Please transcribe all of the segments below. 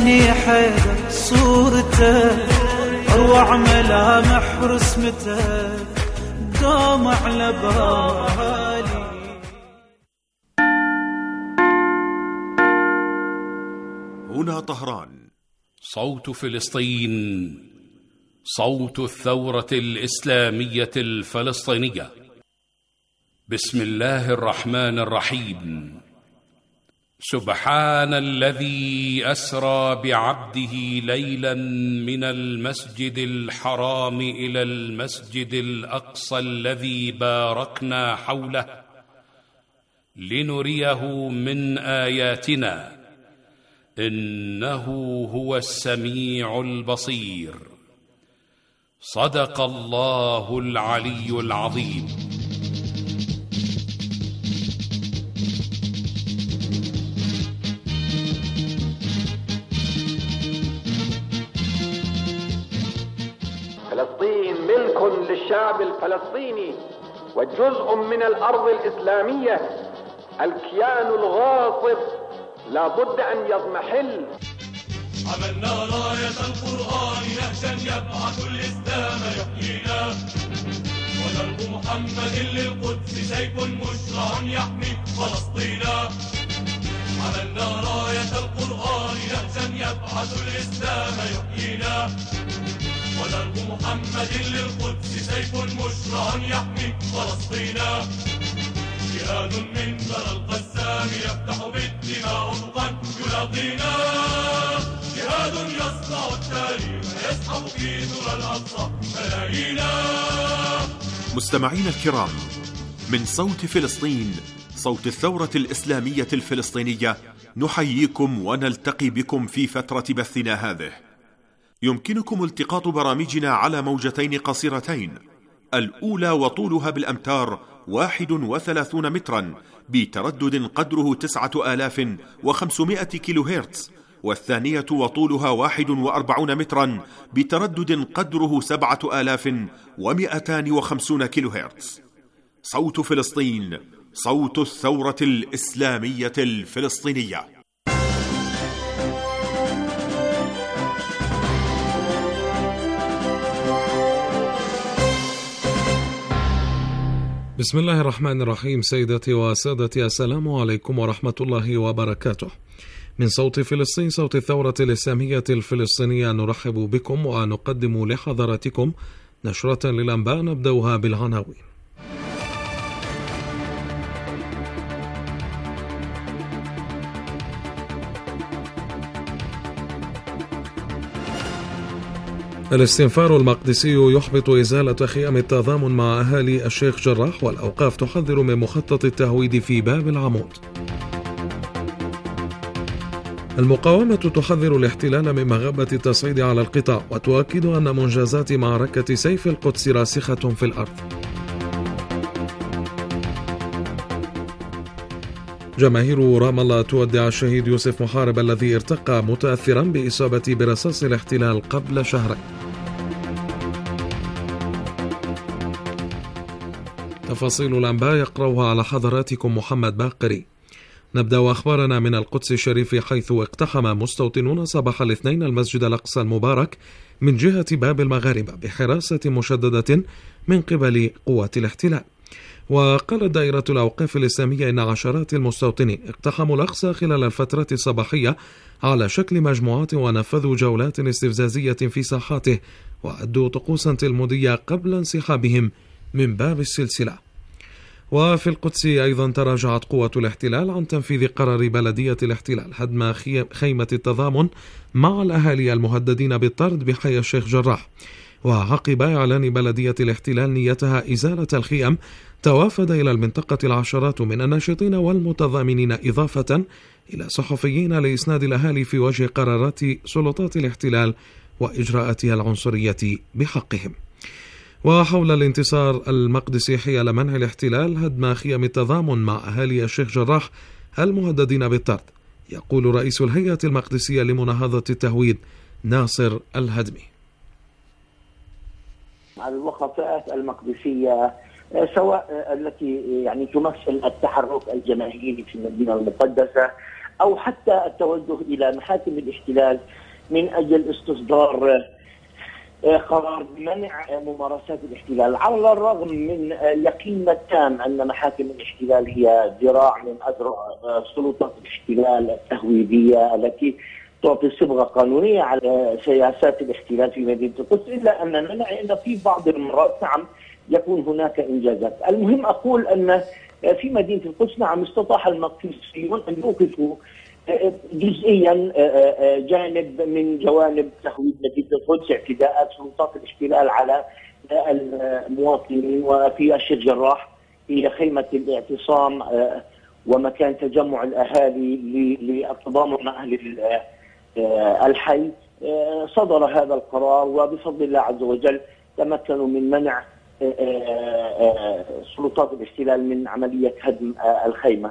هني حيدر صورته، اروع ملامح رسمته قام على بالي. هنا طهران، صوت فلسطين، صوت الثورة الإسلامية الفلسطينية. بسم الله الرحمن الرحيم. سبحان الذي أسرى بعبده ليلا من المسجد الحرام إلى المسجد الأقصى الذي باركنا حوله لنريه من آياتنا إنه هو السميع البصير. صدق الله العلي العظيم. فلسطين ملك للشعب الفلسطيني وجزء من الأرض الإسلامية. الكيان الغاصب لا بد أن يضمحل. عملنا راية القرآن نهجا يبعث الإسلام يحيينا، ودرب محمد للقدس سيف مشرع يحمي فلسطينا. عملنا راية القرآن نهجا يبعث الإسلام يحيينا، ودرب محمد للقدس سيف مشرع يحمي فلسطينا. جهاد من ثرى القسام يفتح بالدماء أفقا يلاقينا، جهاد يصنع التاريخ يسحب في ذرى الأقصى ملايينا. مستمعين الكرام، من صوت فلسطين، صوت الثورة الإسلامية الفلسطينية، نحييكم ونلتقي بكم في فترة بثنا هذه. يمكنكم التقاط برامجنا على موجتين قصيرتين، الأولى وطولها بالأمتار 31 مترا بتردد قدره 9500 كيلو هرتز، والثانية وطولها 41 مترا بتردد قدره 7250 كيلو هرتز. صوت فلسطين، صوت الثورة الإسلامية الفلسطينية. بسم الله الرحمن الرحيم. سيداتي وسادتي، السلام عليكم ورحمة الله وبركاته. من صوت فلسطين، صوت الثورة الإسلامية الفلسطينية، نرحب بكم ونقدم لحضراتكم نشرة للأنباء نبدأها بالعناوين. الاستنفار المقدسي يحبط إزالة خيام التضامن مع أهالي الشيخ جراح، والأوقاف تحذر من مخطط التهويد في باب العمود. المقاومة تحذر الاحتلال من مغبة التصعيد على القطاع، وتؤكد أن منجزات معركة سيف القدس راسخة في الأرض. جماهير رام الله تودع الشهيد يوسف محارب الذي ارتقى متأثرا بإصابة برصاص الاحتلال قبل شهرين. تفاصيل الأنباء يقرأها على حضراتكم محمد باقري. نبدأ أخبارنا من القدس الشريف، حيث اقتحم مستوطنون صباح الاثنين المسجد الأقصى المبارك من جهة باب المغاربة بحراسة مشددة من قبل قوات الاحتلال. وقالت دائرة الأوقاف الإسلامية إن عشرات المستوطنين اقتحموا الأقصى خلال الفترة الصباحية على شكل مجموعات، ونفذوا جولات استفزازية في ساحاته، وأدوا طقوسا تلمودية قبل انسحابهم من باب السلسلة. وفي القدس أيضا تراجعت قوة الاحتلال عن تنفيذ قرار بلدية الاحتلال هدم خيمة التضامن مع الأهالي المهددين بالطرد بحي الشيخ جراح. وعقب إعلان بلدية الاحتلال نيتها إزالة الخيام، توافد إلى المنطقة العشرات من الناشطين والمتضامنين، إضافة إلى صحفيين، لإسناد الأهالي في وجه قرارات سلطات الاحتلال وإجراءاتها العنصرية بحقهم. وحول الانتصار المقدسي حيال منع الاحتلال هدم خيام التضامن مع أهالي الشيخ جراح المهددين بالطرد، يقول رئيس الهيئة المقدسية لمناهضة التهويد ناصر الهدمي. الوقفات المقدسية سواء التي تمثل التحرك الجماهيري في المدينة المقدسة أو حتى التوجه إلى محاكم الاحتلال من أجل استصدار قرار بمنع ممارسات الاحتلال، على الرغم من يقيننا التام أن محاكم الاحتلال هي ذراع من أذرع سلطات الاحتلال التهويدية التي تعطي صبغة قانونية على سياسات الاحتلال في مدينة القدس، إلا أننا نعي أن في بعض المرات نعم يكون هناك إنجازات. المهم أقول أن في مدينة القدس نعم استطاع المقدسيون أن يوقفوا جزئيا جانب من جوانب تهويد مدينة القدس، اعتداءات سلطات الاحتلال على المواطنين. وفي الشيخ جراح هي خيمة الاعتصام ومكان تجمع الأهالي للتضامن مع أهل الحي، صدر هذا القرار وبفضل الله عز وجل تمكنوا من منع سلطات الاحتلال من عملية هدم الخيمة.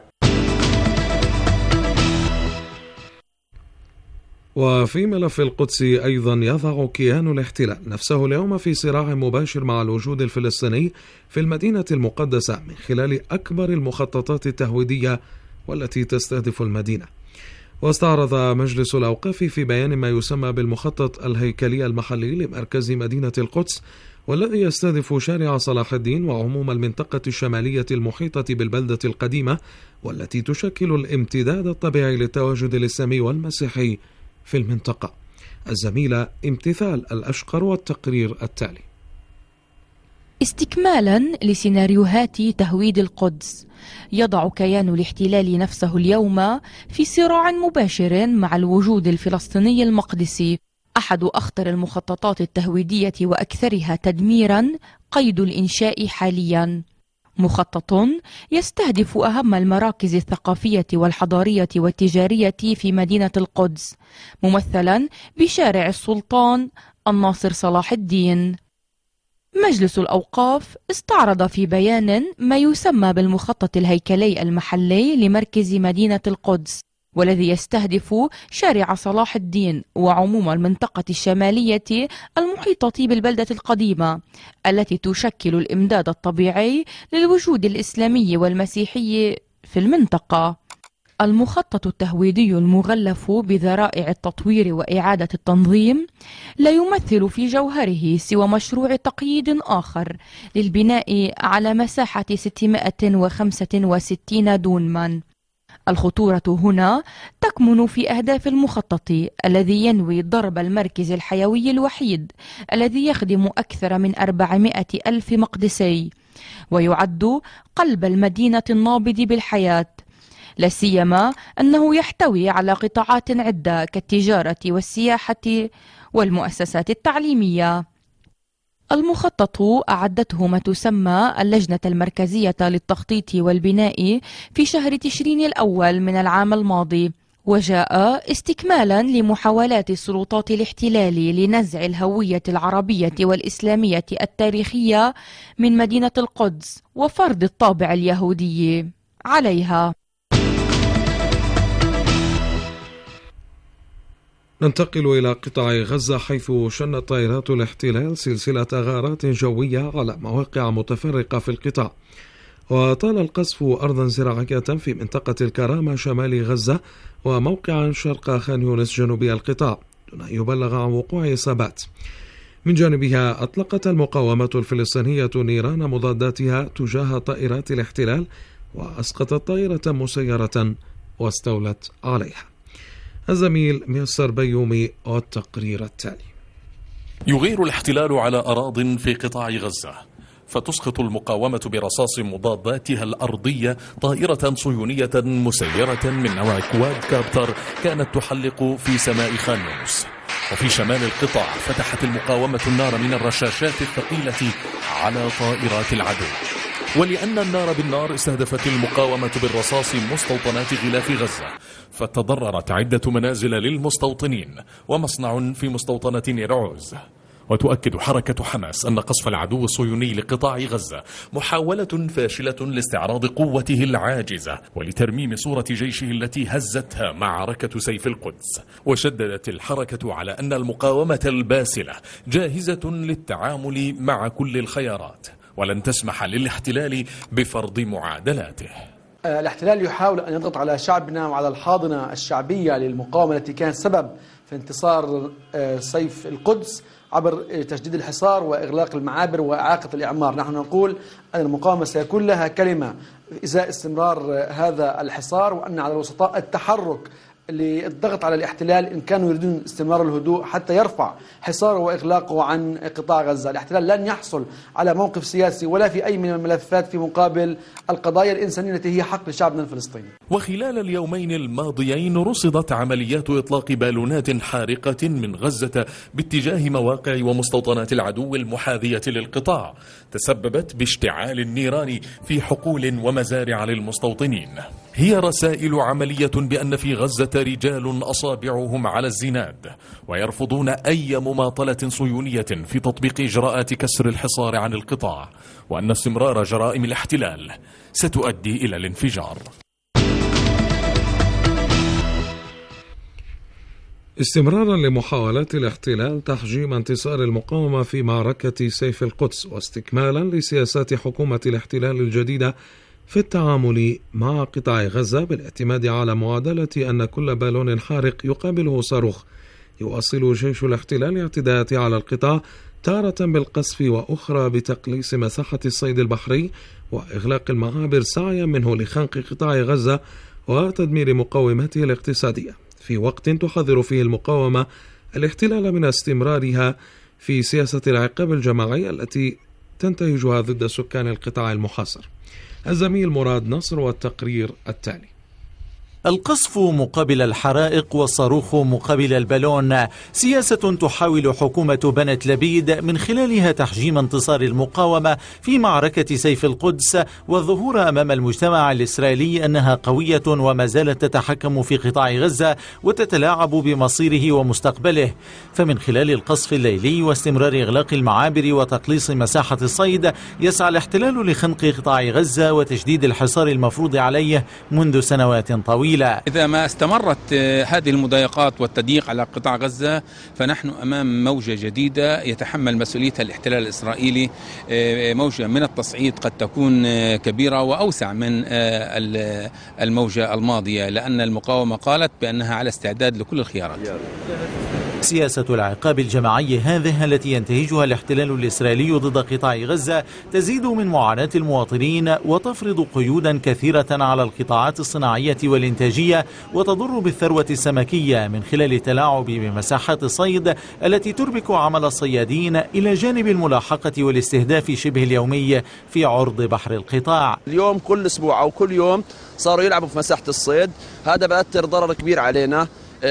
وفي ملف القدس أيضا يضع كيان الاحتلال نفسه اليوم في صراع مباشر مع الوجود الفلسطيني في المدينة المقدسة من خلال أكبر المخططات التهويدية والتي تستهدف المدينة. واستعرض مجلس الأوقاف في بيان ما يسمى بالمخطط الهيكلي المحلي لمركز مدينة القدس، والذي يستهدف شارع صلاح الدين وعموم المنطقة الشمالية المحيطة بالبلدة القديمة، والتي تشكل الامتداد الطبيعي للتواجد الإسلامي والمسيحي في المنطقة. الزميلة امتثال الأشقر والتقرير التالي. استكمالا لسيناريوهات تهويد القدس، يضع كيان الاحتلال نفسه اليوم في صراع مباشر مع الوجود الفلسطيني المقدسي. أحد أخطر المخططات التهويدية وأكثرها تدميرا قيد الإنشاء حاليا، مخطط يستهدف أهم المراكز الثقافية والحضارية والتجارية في مدينة القدس، ممثلا بشارع السلطان الناصر صلاح الدين. مجلس الأوقاف استعرض في بيان ما يسمى بالمخطط الهيكلي المحلي لمركز مدينة القدس، والذي يستهدف شارع صلاح الدين وعموم المنطقة الشمالية المحيطة بالبلدة القديمة، التي تشكل الإمداد الطبيعي للوجود الإسلامي والمسيحي في المنطقة. المخطط التهويدي المغلف بذرائع التطوير وإعادة التنظيم لا يمثل في جوهره سوى مشروع تقييد آخر للبناء على مساحة 665 دونما. الخطورة هنا تكمن في أهداف المخطط الذي ينوي ضرب المركز الحيوي الوحيد الذي يخدم أكثر من 400 ألف مقدسي، ويعد قلب المدينة النابض بالحياة، لا سيما أنه يحتوي على قطاعات عدة كالتجارة والسياحة والمؤسسات التعليمية. المخطط أعدته ما تسمى اللجنة المركزية للتخطيط والبناء في شهر تشرين الأول من العام الماضي، وجاء استكمالا لمحاولات سلطات الاحتلال لنزع الهوية العربية والإسلامية التاريخية من مدينة القدس وفرض الطابع اليهودي عليها. ننتقل إلى قطاع غزة، حيث شنت طائرات الاحتلال سلسلة غارات جوية على مواقع متفرقة في القطاع، وطال القصف أرضا زراعية في منطقة الكرامة شمال غزة وموقعا شرق خان يونس جنوبي القطاع دون أن يبلغ عن وقوع إصابات. من جانبها أطلقت المقاومة الفلسطينية نيران مضاداتها تجاه طائرات الاحتلال وأسقطت طائرة مسيرة واستولت عليها. الزميل ميسر بيومي والتقرير التالي. يغير الاحتلال على أراضٍ في قطاع غزة، فتسقط المقاومة برصاص مضاداتها الأرضية طائرة صهيونية مسيرة من نوع كواد كابتر كانت تحلق في سماء خان يونس. وفي شمال القطاع فتحت المقاومة النار من الرشاشات الثقيلة على طائرات العدو. ولأن النار بالنار استهدفت المقاومة بالرصاص مستوطنات غلاف غزة، فتضررت عدة منازل للمستوطنين ومصنع في مستوطنة نير عوز. وتؤكد حركة حماس أن قصف العدو الصهيوني لقطاع غزة محاولة فاشلة لاستعراض قوته العاجزة ولترميم صورة جيشه التي هزتها معركة سيف القدس. وشددت الحركة على أن المقاومة الباسلة جاهزة للتعامل مع كل الخيارات، ولن تسمح للاحتلال بفرض معادلاته. الاحتلال يحاول أن يضغط على شعبنا وعلى الحاضنة الشعبية للمقاومة التي كانت سبب في انتصار سيف القدس عبر تشديد الحصار وإغلاق المعابر وإعاقة الإعمار. نحن نقول أن المقاومة سيكون لها كلمة إزاء استمرار هذا الحصار، وأن على الوسطاء التحرك للضغط على الاحتلال إن كانوا يريدون استمرار الهدوء حتى يرفع حصاره وإغلاقه عن قطاع غزة. الاحتلال لن يحصل على موقف سياسي ولا في أي من الملفات في مقابل القضايا الإنسانية التي هي حق لشعبنا الفلسطيني. وخلال اليومين الماضيين رصدت عمليات إطلاق بالونات حارقة من غزة باتجاه مواقع ومستوطنات العدو المحاذية للقطاع، تسببت باشتعال النيران في حقول ومزارع للمستوطنين. هي رسائل عملية بأن في غزة رجال أصابعهم على الزناد ويرفضون أي مماطلة صهيونية في تطبيق إجراءات كسر الحصار عن القطاع، وأن استمرار جرائم الاحتلال ستؤدي إلى الانفجار. استمرارا لمحاولات الاحتلال تحجيم انتصار المقاومة في معركة سيف القدس، واستكمالا لسياسات حكومة الاحتلال الجديدة في التعامل مع قطاع غزة بالاعتماد على معادلة أن كل بالون حارق يقابله صاروخ، يواصل جيش الاحتلال اعتداءات على القطاع تارة بالقصف وأخرى بتقليص مساحة الصيد البحري وإغلاق المعابر سعيا منه لخنق قطاع غزة وتدمير مقوماته الاقتصادية، في وقت تحذر فيه المقاومة الاحتلال من استمرارها في سياسة العقاب الجماعي التي تنتهجها ضد سكان القطاع المحاصر. الزميل مراد نصر والتقرير التالي. القصف مقابل الحرائق والصاروخ مقابل البالون، سياسة تحاول حكومة بنت لبيد من خلالها تحجيم انتصار المقاومة في معركة سيف القدس والظهور أمام المجتمع الإسرائيلي أنها قوية وما زالت تتحكم في قطاع غزة وتتلاعب بمصيره ومستقبله. فمن خلال القصف الليلي واستمرار إغلاق المعابر وتقليص مساحة الصيد يسعى الاحتلال لخنق قطاع غزة وتشديد الحصار المفروض عليه منذ سنوات طويلة. إذا ما استمرت هذه المضايقات والتضييق على قطاع غزة فنحن أمام موجة جديدة يتحمل مسؤوليتها الاحتلال الإسرائيلي، موجة من التصعيد قد تكون كبيرة وأوسع من الموجة الماضية، لأن المقاومة قالت بأنها على استعداد لكل الخيارات. سياسة العقاب الجماعي هذه التي ينتهجها الاحتلال الإسرائيلي ضد قطاع غزة تزيد من معاناة المواطنين وتفرض قيودا كثيرة على القطاعات الصناعية والإنتاجية، وتضر بالثروة السمكية من خلال التلاعب بمساحات الصيد التي تربك عمل الصيادين إلى جانب الملاحقة والاستهداف شبه اليومي في عرض بحر القطاع. اليوم كل أسبوع أو كل يوم صاروا يلعبوا في مساحة الصيد، هذا بأثر ضرر كبير علينا،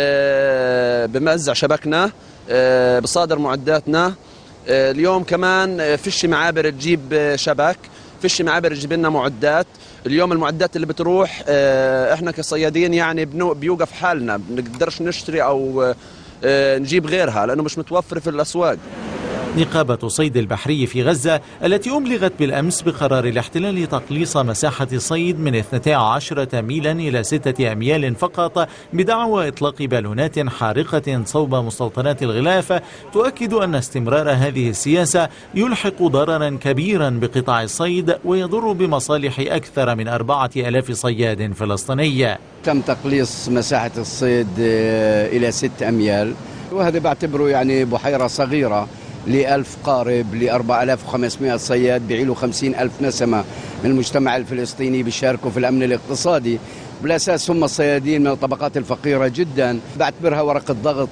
بمزع شبكنا، بصادر معداتنا. اليوم كمان فيش معابر تجيب شبك، فيش معابر تجيب لنا معدات. اليوم المعدات اللي بتروح احنا كصيادين يعني بيوقف حالنا، بنقدرش نشتري او نجيب غيرها لانه مش متوفر في الاسواق. نقابة الصيد البحري في غزة التي أبلغت بالأمس بقرار الاحتلال تقليص مساحة الصيد من 12 ميلا إلى 6 أميال فقط بدعوى إطلاق بالونات حارقة صوب مستوطنات الغلاف، تؤكد أن استمرار هذه السياسة يلحق ضررا كبيرا بقطاع الصيد ويضر بمصالح أكثر من 4000 صياد فلسطيني. تم تقليص مساحة الصيد إلى 6 أميال، وهذا بعتبره يعني بحيرة صغيرة ل1000 قارب ل4500 صياد، بيعيلوا 50,000 نسمة من المجتمع الفلسطيني بيشاركوا في الأمن الاقتصادي. بالأساس هم الصيادين من الطبقات الفقيرة جدا. بعتبرها ورقة ضغط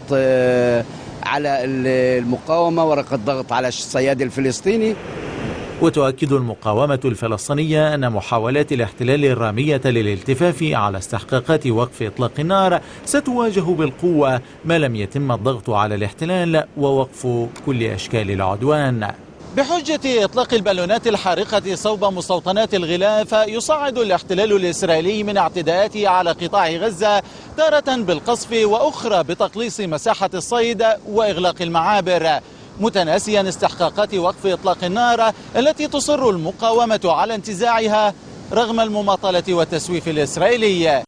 على المقاومة، ورقة ضغط على الصياد الفلسطيني. وتؤكد المقاومة الفلسطينية أن محاولات الاحتلال الرامية للالتفاف على استحقاقات وقف إطلاق النار ستواجه بالقوة ما لم يتم الضغط على الاحتلال ووقف كل أشكال العدوان. بحجة إطلاق البالونات الحارقة صوب مستوطنات الغلاف يصعد الاحتلال الإسرائيلي من اعتداءاته على قطاع غزة تارة بالقصف وأخرى بتقليص مساحة الصيد وإغلاق المعابر، متناسيا استحقاقات وقف إطلاق النار التي تصر المقاومة على انتزاعها رغم المماطلة والتسويف الإسرائيلي.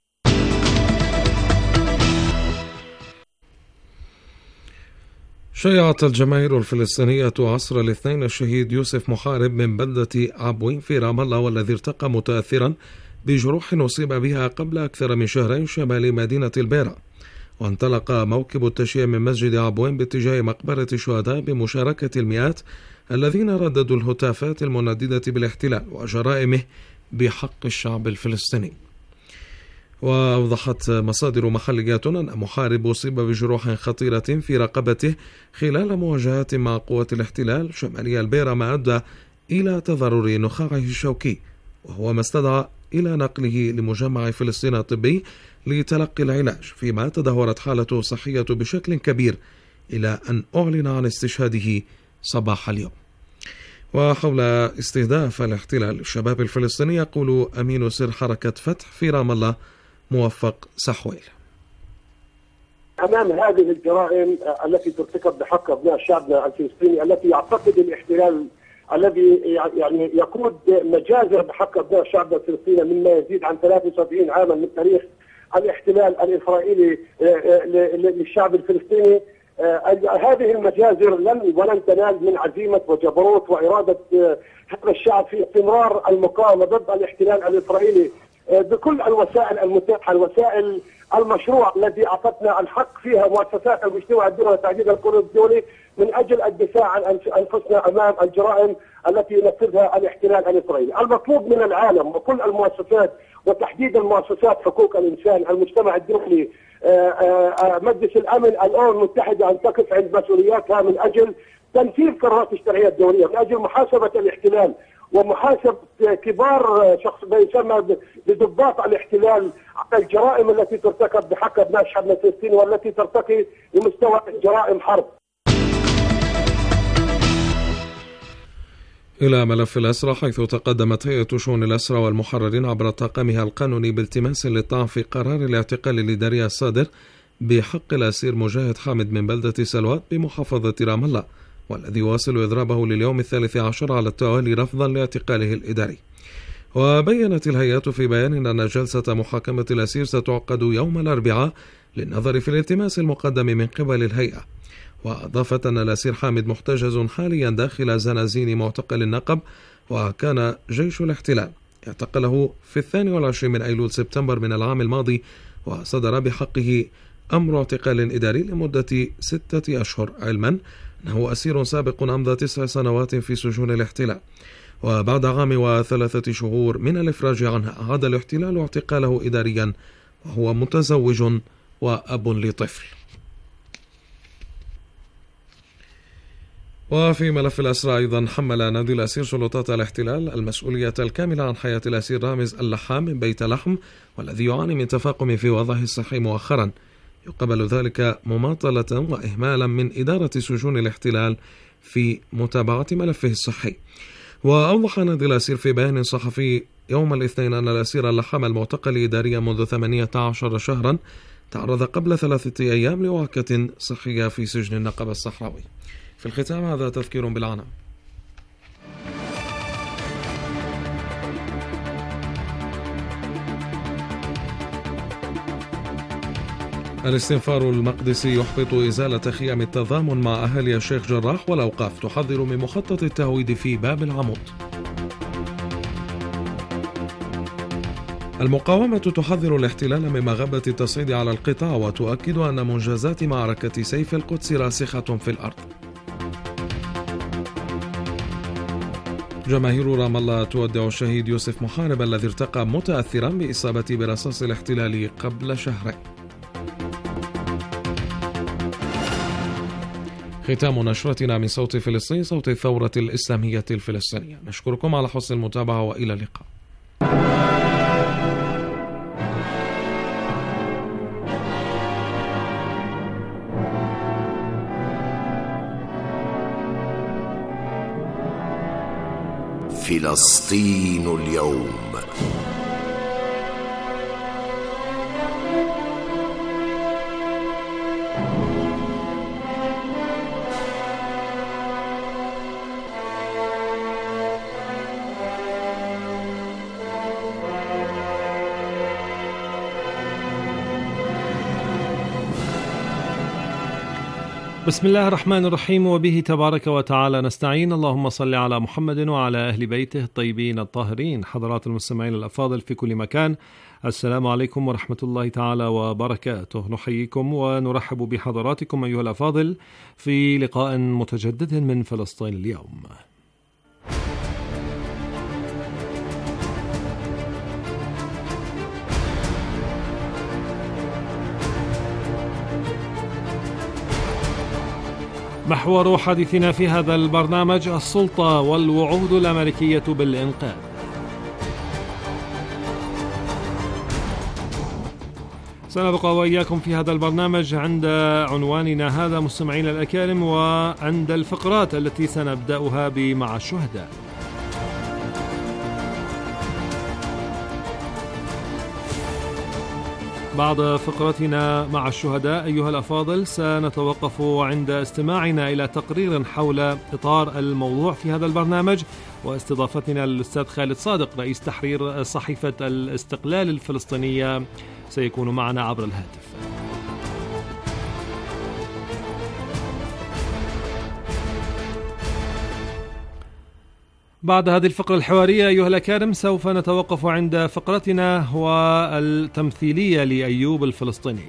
شيعت الجماهير الفلسطينية عصر الاثنين الشهيد يوسف محارب من بلدة عبوين في رام الله، والذي ارتقى متأثرا بجروح أصيب بها قبل أكثر من شهرين شمال مدينة البيرة. وانطلق موكب التشييع من مسجد عبوين باتجاه مقبرة الشهداء بمشاركة المئات الذين رددوا الهتافات المنددة بالاحتلال وجرائمه بحق الشعب الفلسطيني. وأوضحت مصادر محلية أن محارب أصيب بجروح خطيرة في رقبته خلال مواجهات مع قوات الاحتلال شمالي البيرة، ما أدى إلى تضرر نخاعه الشوكي، وهو ما استدعى إلى نقله لمجمع فلسطين الطبي لتلقي العلاج، فيما تدهورت حالته الصحية بشكل كبير إلى أن أعلن عن استشهاده صباح اليوم. وحول استهداف الاحتلال الشباب الفلسطيني يقول أمين سر حركة فتح في رام الله موفق سحويل: أمام هذه الجرائم التي ترتكب بحق أبناء شعبنا الفلسطيني، التي يعتقد الاحتلال الذي يعني يقود مجازر بحق أبناء شعبنا الفلسطيني مما يزيد عن 73 عاما من تاريخ الاحتلال الإسرائيلي للشعب الفلسطيني، هذه المجازر ولن تنال من عزيمة وجبروت وإرادة هذا الشعب في استمرار المقاومة ضد الاحتلال الإسرائيلي بكل الوسائل المتاحة، الوسائل المشروع الذي أعطتنا الحق فيها مؤسسات المجتمع الدولي وتعديل القانون الدولي من أجل الدفاع عن أنفسنا أمام الجرائم التي ينفذها الاحتلال الإسرائيلي. المطلوب من العالم وكل المؤسسات وتحديدا مؤسسات حقوق الإنسان، المجتمع الدولي، مجلس الأمن، الأمم المتحدة، أن تقف عند مسؤولياتها من أجل تنفيذ قرارات الشرعية الدولية، من أجل محاسبة الاحتلال ومحاسبة كبار شخص ما يسمى بضباط الاحتلال على الجرائم التي ترتكب بحق أبناء شعبنا الفلسطيني والتي ترتقي لمستوى جرائم حرب. إلى ملف الأسرى، حيث تقدمت هيئة شؤون الأسرى والمحررين عبر طاقمها القانوني بالتماس للطعن في قرار الاعتقال الإداري الصادر بحق الأسير مجاهد حامد من بلدة سلوات بمحافظة رام الله، والذي يواصل إضرابه لليوم 13 على التوالي رفضا لاعتقاله الإداري. وبيّنت الهيئة في بيان أن جلسة محاكمة الأسير ستعقد يوم الأربعاء للنظر في الالتماس المقدم من قبل الهيئة. وأضافت أن الأسير حامد محتجز حاليا داخل زنازين معتقل النقب، وكان جيش الاحتلال اعتقله في 22 من أيلول سبتمبر من العام الماضي، وصدر بحقه أمر اعتقال إداري لمدة 6 أشهر، علما أنه أسير سابق أمضى 9 سنوات في سجون الاحتلال. وبعد عام و3 شهور من الإفراج عنه أعاد الاحتلال اعتقاله إداريا، وهو متزوج وأب لطفل. وفي ملف الأسرى أيضا، حمل نادي الأسير سلطات الاحتلال المسؤولية الكاملة عن حياة الأسير رامز اللحام من بيت لحم، والذي يعاني من تفاقم في وضعه الصحي مؤخرا، يقبل ذلك مماطلة وإهمالا من إدارة سجون الاحتلال في متابعة ملفه الصحي. وأوضح نادي الأسير في بيان صحفي يوم الاثنين أن الأسير اللحام المعتقل إداريا منذ 18 شهرا تعرض قبل 3 أيام لوعكة صحية في سجن النقب الصحراوي. في الختام هذا تذكير بالعناوين. الاستنفار المقدسي يحبط إزالة خيام التضامن مع أهالي الشيخ جراح، والأوقاف تحذر من مخطط التهويد في باب العمود. المقاومة تحذر الاحتلال من مغبة التصعيد على القطاع، وتؤكد أن منجزات معركة سيف القدس راسخة في الأرض. جماهير رام الله تودع الشهيد يوسف محارب الذي ارتقى متأثرا بإصابته برصاص الاحتلال قبل شهرين. ختام نشرتنا من صوت فلسطين، صوت الثورة الإسلامية الفلسطينية. نشكركم على حسن المتابعة وإلى اللقاء. فلسطين اليوم. بسم الله الرحمن الرحيم، وبه تبارك وتعالى نستعين. اللهم صل على محمد وعلى أهل بيته الطيبين الطاهرين. حضرات المستمعين الأفاضل في كل مكان، السلام عليكم ورحمة الله تعالى وبركاته. نحييكم ونرحب بحضراتكم أيها الأفاضل في لقاء متجدد من فلسطين اليوم. محور حديثنا في هذا البرنامج السلطة والوعود الأمريكية بالإنقاذ. سنبقى وإياكم في هذا البرنامج عند عنواننا هذا مستمعين الأكارم، وعند الفقرات التي سنبدأها بمع الشهداء. بعد فقرتنا مع الشهداء أيها الأفاضل سنتوقف عند استماعنا إلى تقرير حول إطار الموضوع في هذا البرنامج، واستضافتنا للأستاذ خالد صادق رئيس تحرير صحيفة الاستقلال الفلسطينية سيكون معنا عبر الهاتف. بعد هذه الفقرة الحوارية أيها الأكارم سوف نتوقف عند فقرتنا والتمثيلية لأيوب الفلسطيني.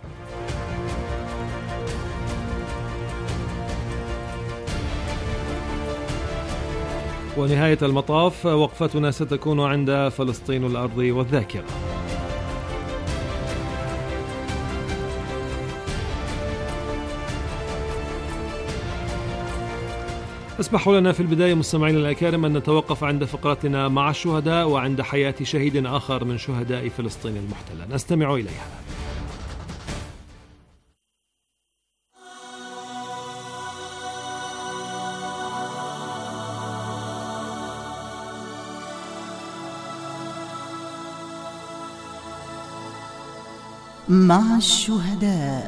ونهاية المطاف وقفتنا ستكون عند فلسطين الأرض والذاكرة. اسمحوا لنا في البداية مستمعين الأكارم أن نتوقف عند فقرتنا مع الشهداء وعند حياة شهيد آخر من شهداء فلسطين المحتلة، نستمع إليها. مع الشهداء.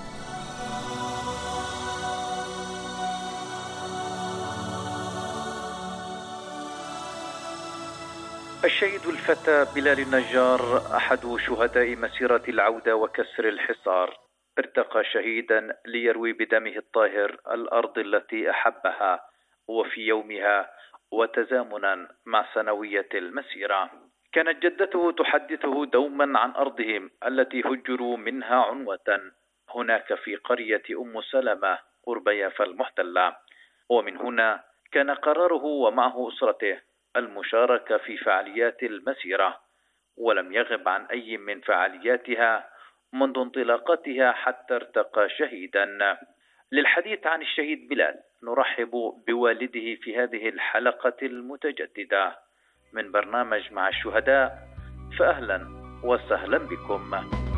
الشهيد الفتى بلال النجار أحد شهداء مسيرة العودة وكسر الحصار، ارتقى شهيدا ليروي بدمه الطاهر الأرض التي أحبها، وفي يومها وتزامنا مع سنوية المسيرة كانت جدته تحدثه دوما عن أرضهم التي هجروا منها عنوة هناك في قرية أم سلمة قرب يافا المحتلة. ومن هنا كان قراره ومعه أسرته المشاركة في فعاليات المسيرة، ولم يغب عن أي من فعالياتها منذ انطلاقتها حتى ارتقى شهيدا. للحديث عن الشهيد بلال نرحب بوالده في هذه الحلقة المتجددة من برنامج مع الشهداء، فأهلا وسهلا بكم.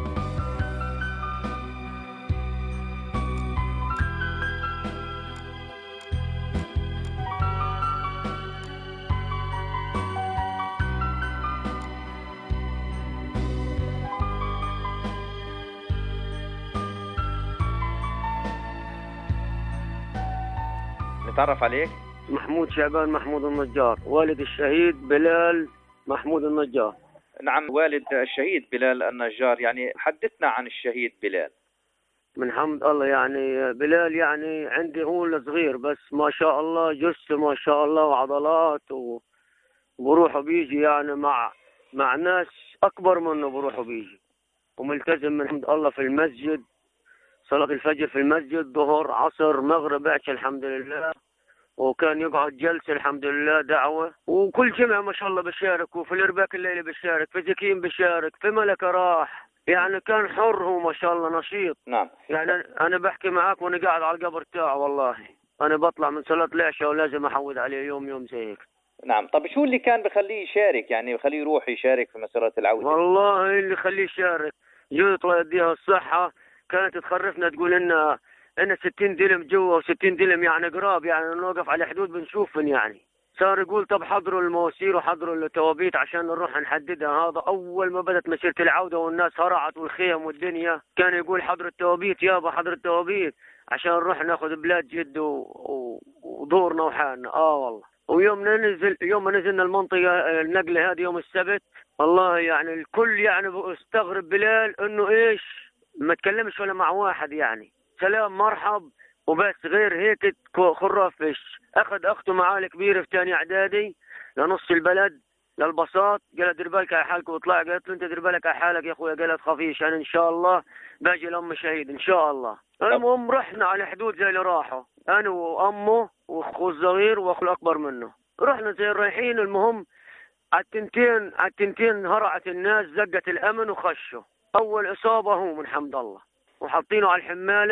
نتعرف عليك؟ محمود شعبان محمود النجار، والد الشهيد بلال محمود النجار. نعم، والد الشهيد بلال النجار، يعني حدثنا عن الشهيد بلال. من حمد الله، يعني بلال يعني عندي هو صغير بس ما شاء الله جثة ما شاء الله وعضلات وبروحه بيجي يعني مع ناس أكبر منه بروحه بيجي، وملتزم من حمد الله في المسجد، صلاة الفجر في المسجد، ظهر عصر مغرب عشاء الحمد لله، وكان يقعد جلسة الحمد لله دعوة، وكل جمعة ما شاء الله بشارك، وفي الإرباك الليلي بشارك، في زكين بشارك، في ملكة راح، يعني كان حر هو ما شاء الله نشيط. نعم، يعني أنا بحكي معاك وأنا قاعد على القبر تاعه، والله أنا بطلع من صلاة العشاء ولازم أحود عليه يوم زي هيك. نعم، طب شو اللي كان بخليه يشارك، يعني بخليه يروح يشارك في مسيرة العودة؟ والله اللي يخليه يشارك جيت الله يديها الصحة، كانت تخرفنا تقول إن 60 دلم جوا و60 دلم يعني قراب، يعني نوقف على حدود بنشوفن، يعني صار يقول طب حضروا المواسير وحضروا التوابيت عشان نروح نحددها. هذا أول ما بدت مسيرة العودة والناس هرعت والخيم والدنيا، كان يقول حضر التوابيت يابا، حضر التوابيت عشان نروح ناخذ بلاد جد ودورنا وحالنا. والله، ويوم ما نزلنا المنطقة النقلة هذه يوم السبت، والله يعني الكل يعني استغرب بلال انه ايش ما تكلمش ولا مع واحد، يعني سلام مرحب وبس، غير هيك خراف فيش. اخذ اخته معاه الكبيره في ثاني اعدادي لنص البلد للبساط، قال دير بالك على حالك واطلع. قالت له انت دير بالك على حالك يا اخويا. قالت خفيش انا ان شاء الله باجي لام شهيد ان شاء الله. المهم رحنا على حدود زي اللي راحوا، انا وامه واخوه الصغير واخو الاكبر منه، رحنا زي الرايحين. المهم على التنتين هرعت الناس، زقت الامن وخشوا. اول اصابه هو من حمد الله، وحاطينه على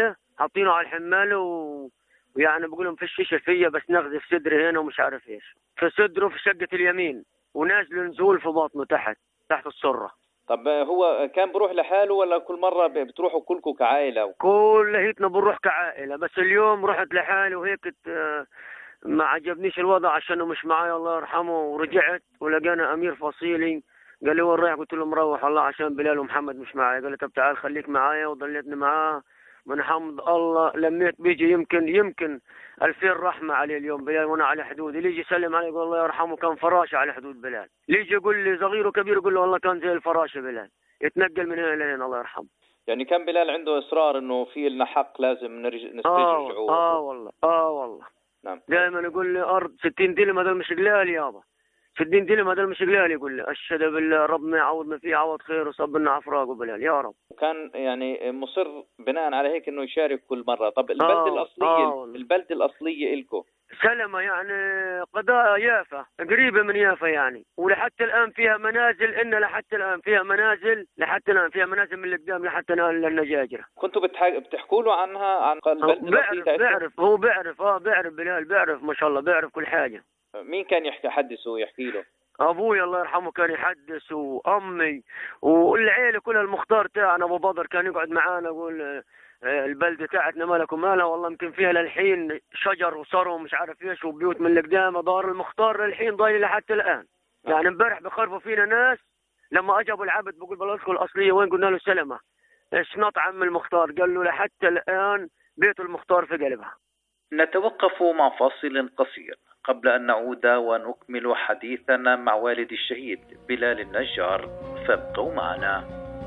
الحماله ويعني بقول لهم فيش شيء فيا، بس نغزي في صدري هنا ومش عارف ايش، في صدره في شقه اليمين، ونازل نزول في بطنه تحت السره. طب هو كان بروح لحاله ولا كل مرة بتروحوا كلكم كعائلة؟ كليتنا بنروح كعائلة، بس اليوم رحت لحالي وهيك ما عجبنيش الوضع عشانه مش معايا الله يرحمه. ورجعت ولقينا أمير فصيلي قال لي وين رايح؟ قلت له مروح والله عشان بلال ومحمد مش معايا. قال لي طب تعال خليك معايا، وضليتني معاه من حمد الله. لميت بيجي يمكن 2000 رحمة عليه اليوم بلال، وانا على حدود. اللي يجي يسلم علي يقول الله يرحمه كان فراشة على حدود بلال. اللي يجي يقول لي صغير وكبير يقول له والله كان زي الفراشة بلال، يتنقل من هنا لهنا الله يرحمه. يعني كان بلال عنده إصرار إنه في لنا حق لازم نسترجعه. والله نعم. دائما يقول لي أرض 60 دلم هذا مش قلال يابا، 60 دلم هذا مش قلال. يقول لي أشهد بالله ربنا يعوضنا فيه عوض خير وصب لنا عفراق وبلال يا رب. وكان يعني مصر بناء على هيك إنه يشارك كل مرة. طب البلد الأصلية إلكو سلمة، يعني قضاء يافا قريبة من يافا يعني، ولحتى الآن فيها منازل. لحتى الآن فيها منازل من اللي قدام لحتى للنجاجرة. كنتوا بتحكوا له عنها عن البلد؟ بيعرف بلال، بيعرف ما شاء الله، بيعرف كل حاجة. مين كان يحدثه ويحكي له؟ أبوي الله يرحمه كان يحدث، وأمي والعيلة كلها. المختار تاعنا أبو بدر كان يقعد معانا يقول البلدة تاعتنا مالكم مالها، والله يمكن فيها للحين شجر وصر ومش عارف ايش وبيوت من اللي قدام. دار المختار للحين ضايل لحتى الآن. يعني امبارح بخرفوا فينا ناس لما أجابوا العبد بقول بلدكم الأصلية وين؟ قلنا له سلمة. ايش نطعم المختار؟ قال له لحتى الآن بيت المختار في قلبها. نتوقف مع فاصل قصير قبل أن نعود ونكمل حديثنا مع والد الشهيد بلال النجار، فابقوا معنا.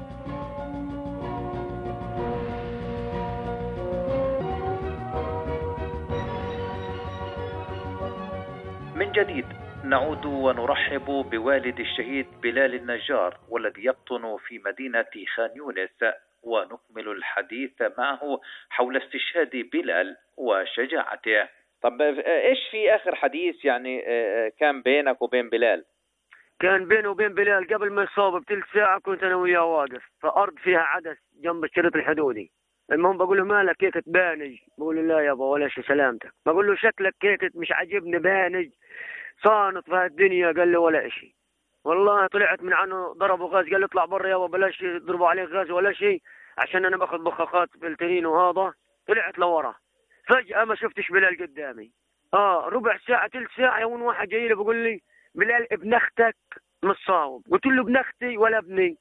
من جديد نعود ونرحب بوالد الشهيد بلال النجار والذي يقطن في مدينة خان يونس، ونكمل الحديث معه حول استشهاد بلال وشجاعته. طب ايش في اخر حديث يعني كان بينك وبين بلال؟ كان بيني وبين بلال قبل ما يصاب بثلث ساعة كنت انا وياه واقف في ارض فيها عدس جنب الشريط الحدودي. المهم بقول له مالك هيك تبانج؟ بقول له لا يابا ولا شيء سلامتك. بقول له شكلك هيك مش عاجبني بانج صانط في هالدنيا. قال له ولا شيء والله. طلعت من عنه ضربوا غاز، قال له اطلع برا يابا بلاش يضربوا عليك غاز ولا شيء عشان انا باخذ بخاخات فلترين وهذا. طلعت لورا فجأة ما شفتش بلال قدامي. ربع ساعة ثلث ساعة يوم واحد جاي لي بقول لي بلال ابن اختك مصاوب. قلت له ابن اختي ولا ابني؟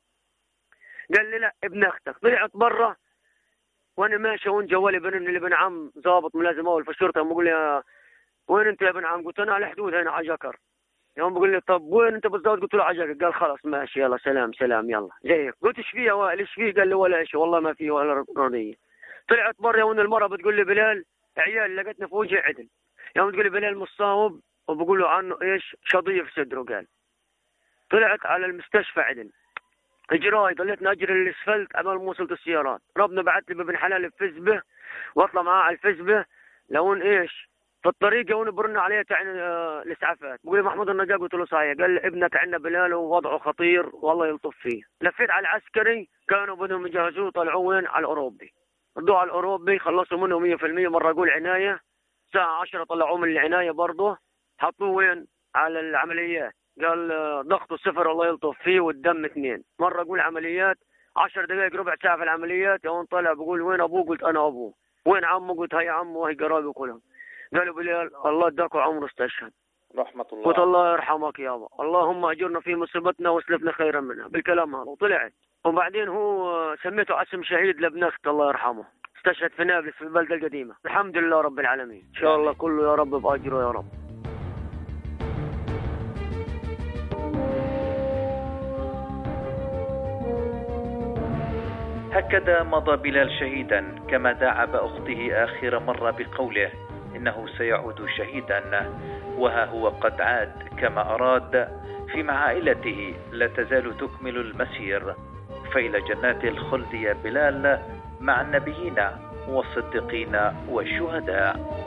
قال لي لا ابن اختك. طلعت برا وانا ماشي وين جوالي بن ابن عم ضابط ملازم اول في الشرطه. بقول لي وين انت يا ابن عم؟ قلت انا على حدود هنا على جكر. يوم بقول لي طب وين انت بالضبط؟ قلت له على جكر. قال خلاص ماشي يلا سلام يلا زيك. قلت ايش في يا وائل ايش في؟ قال لي ولا شيء والله ما في ولا رضيه. طلعت برا وين المرة بتقول لي بلال عيال لقيتنا في وجه عدل. يوم تقول لي بلال مصاوب وبقول له عنه ايش شظيه في صدره. قال طلعت على المستشفى عدل اجراي، ضليتنا اجري الاسفلت امام وصلت السيارات. ربنا بعت لي بابن حلال بفزبه واطلع معاه على الفزبه لون ايش في الطريق. يوم برنا عليه تعني الاسعافات. بقول لي محمود النجار. قلت له صحيح. قال لي ابنك عندنا بلال ووضعه خطير والله يلطف فيه. لفيت على العسكري كانوا بدهم يجهزوه طلعوه وين على الاوروبي. ردوه على الاوروبي خلصوا منه 100%. مره اقول عنايه الساعه 10 طلعوه من العنايه برضه حطوه وين على العمليات. قال ضغطه 0 الله يلطف فيه والدم 2. مره اقول عمليات 10 دقائق ربع ساعه في العمليات. يوم طلع بقول وين ابوه؟ قلت انا ابوه. وين عمه؟ قلت هي عمه وهي قرايبه كلهم. قالوا بلال الله اداكوا عمره استشهد رحمه الله. قلت الله يرحمك يابا اللهم اجرنا في مصيبتنا واسلفنا خيرا منها بالكلام هذا. وطلعت وبعدين هو سميته عسم شهيد لابن اخت الله يرحمه. استشهد في نابلس في البلده القديمه. الحمد لله رب العالمين. ان شاء الله كله يا رب باجره يا رب. هكذا مضى بلال شهيدا، كما داعب أخته آخر مرة بقوله إنه سيعود شهيدا، وها هو قد عاد كما أراد. في مع عائلته لا تزال تكمل المسير، فإلى جنات الخلد يا بلال مع النبيين والصديقين والشهداء.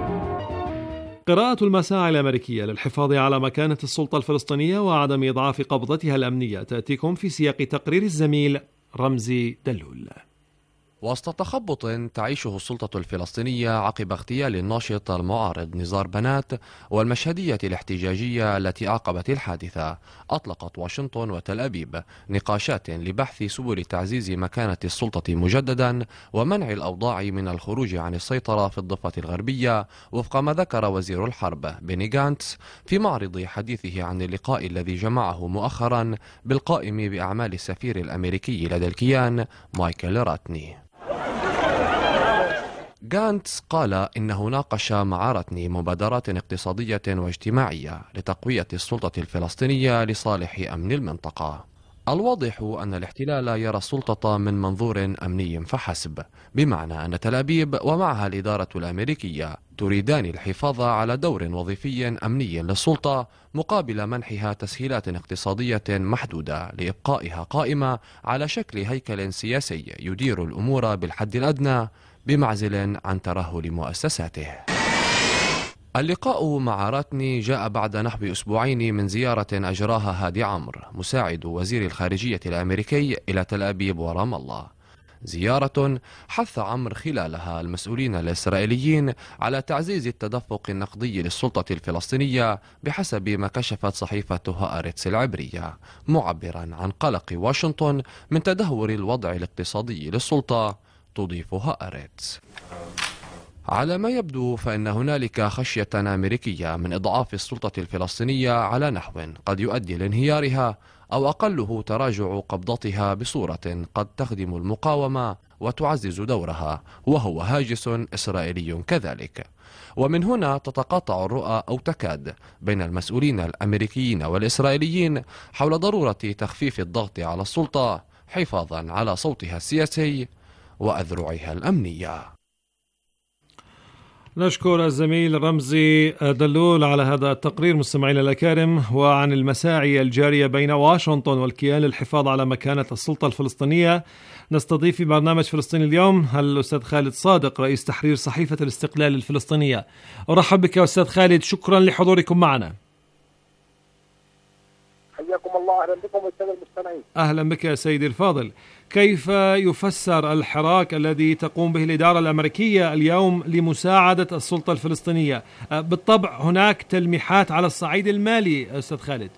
قراءة المساعي الأمريكية للحفاظ على مكانة السلطة الفلسطينية وعدم إضعاف قبضتها الأمنية تأتيكم في سياق تقرير الزميل رمزي دلول. وسط تخبط تعيشه السلطة الفلسطينية عقب اغتيال الناشط المعارض نزار بنات والمشهدية الاحتجاجية التي أعقبت الحادثة، أطلقت واشنطن وتل أبيب نقاشات لبحث سبل تعزيز مكانة السلطة مجددا ومنع الأوضاع من الخروج عن السيطرة في الضفة الغربية، وفق ما ذكر وزير الحرب بيني غانتس في معرض حديثه عن اللقاء الذي جمعه مؤخرا بالقائم بأعمال السفير الأمريكي لدى الكيان مايكل راتني. غانتس قال إنه ناقش مع راتني مبادرات اقتصادية واجتماعية لتقوية السلطة الفلسطينية لصالح أمن المنطقة. الواضح أن الاحتلال يرى السلطة من منظور أمني فحسب، بمعنى أن تل أبيب ومعها الإدارة الأمريكية تريدان الحفاظ على دور وظيفي أمني للسلطة مقابل منحها تسهيلات اقتصادية محدودة لإبقائها قائمة على شكل هيكل سياسي يدير الأمور بالحد الأدنى بمعزل عن ترهل مؤسساته. اللقاء مع راتني جاء بعد نحو أسبوعين من زيارة أجراها هادي عمرو مساعد وزير الخارجية الأمريكي إلى تل أبيب ورام الله، زيارة حث عمرو خلالها المسؤولين الإسرائيليين على تعزيز التدفق النقدي للسلطة الفلسطينية بحسب ما كشفت صحيفة هآرتس العبرية، معبرا عن قلق واشنطن من تدهور الوضع الاقتصادي للسلطة. تضيف هآرتس: على ما يبدو فإن هنالك خشية أمريكية من إضعاف السلطة الفلسطينية على نحو قد يؤدي لانهيارها أو أقله تراجع قبضتها بصورة قد تخدم المقاومة وتعزز دورها، وهو هاجس إسرائيلي كذلك. ومن هنا تتقاطع الرؤى أو تكاد بين المسؤولين الأمريكيين والإسرائيليين حول ضرورة تخفيف الضغط على السلطة حفاظا على صوتها السياسي وأذرعها الأمنية. نشكر الزميل رمزي دلول على هذا التقرير. مستمعينا الأكارم، وعن المساعي الجارية بين واشنطن والكيان للحفاظ على مكانة السلطة الفلسطينية نستضيف في برنامج فلسطين اليوم الأستاذ خالد صادق رئيس تحرير صحيفة الاستقلال الفلسطينية. أرحب بك أستاذ خالد، شكرا لحضوركم معنا. حياكم الله، أهلا بكم والسادة المستمعين. أهلا بك يا سيدي الفاضل. كيف يفسر الحراك الذي تقوم به الإدارة الأمريكية اليوم لمساعدة السلطة الفلسطينية؟ بالطبع هناك تلميحات على الصعيد المالي أستاذ خالد.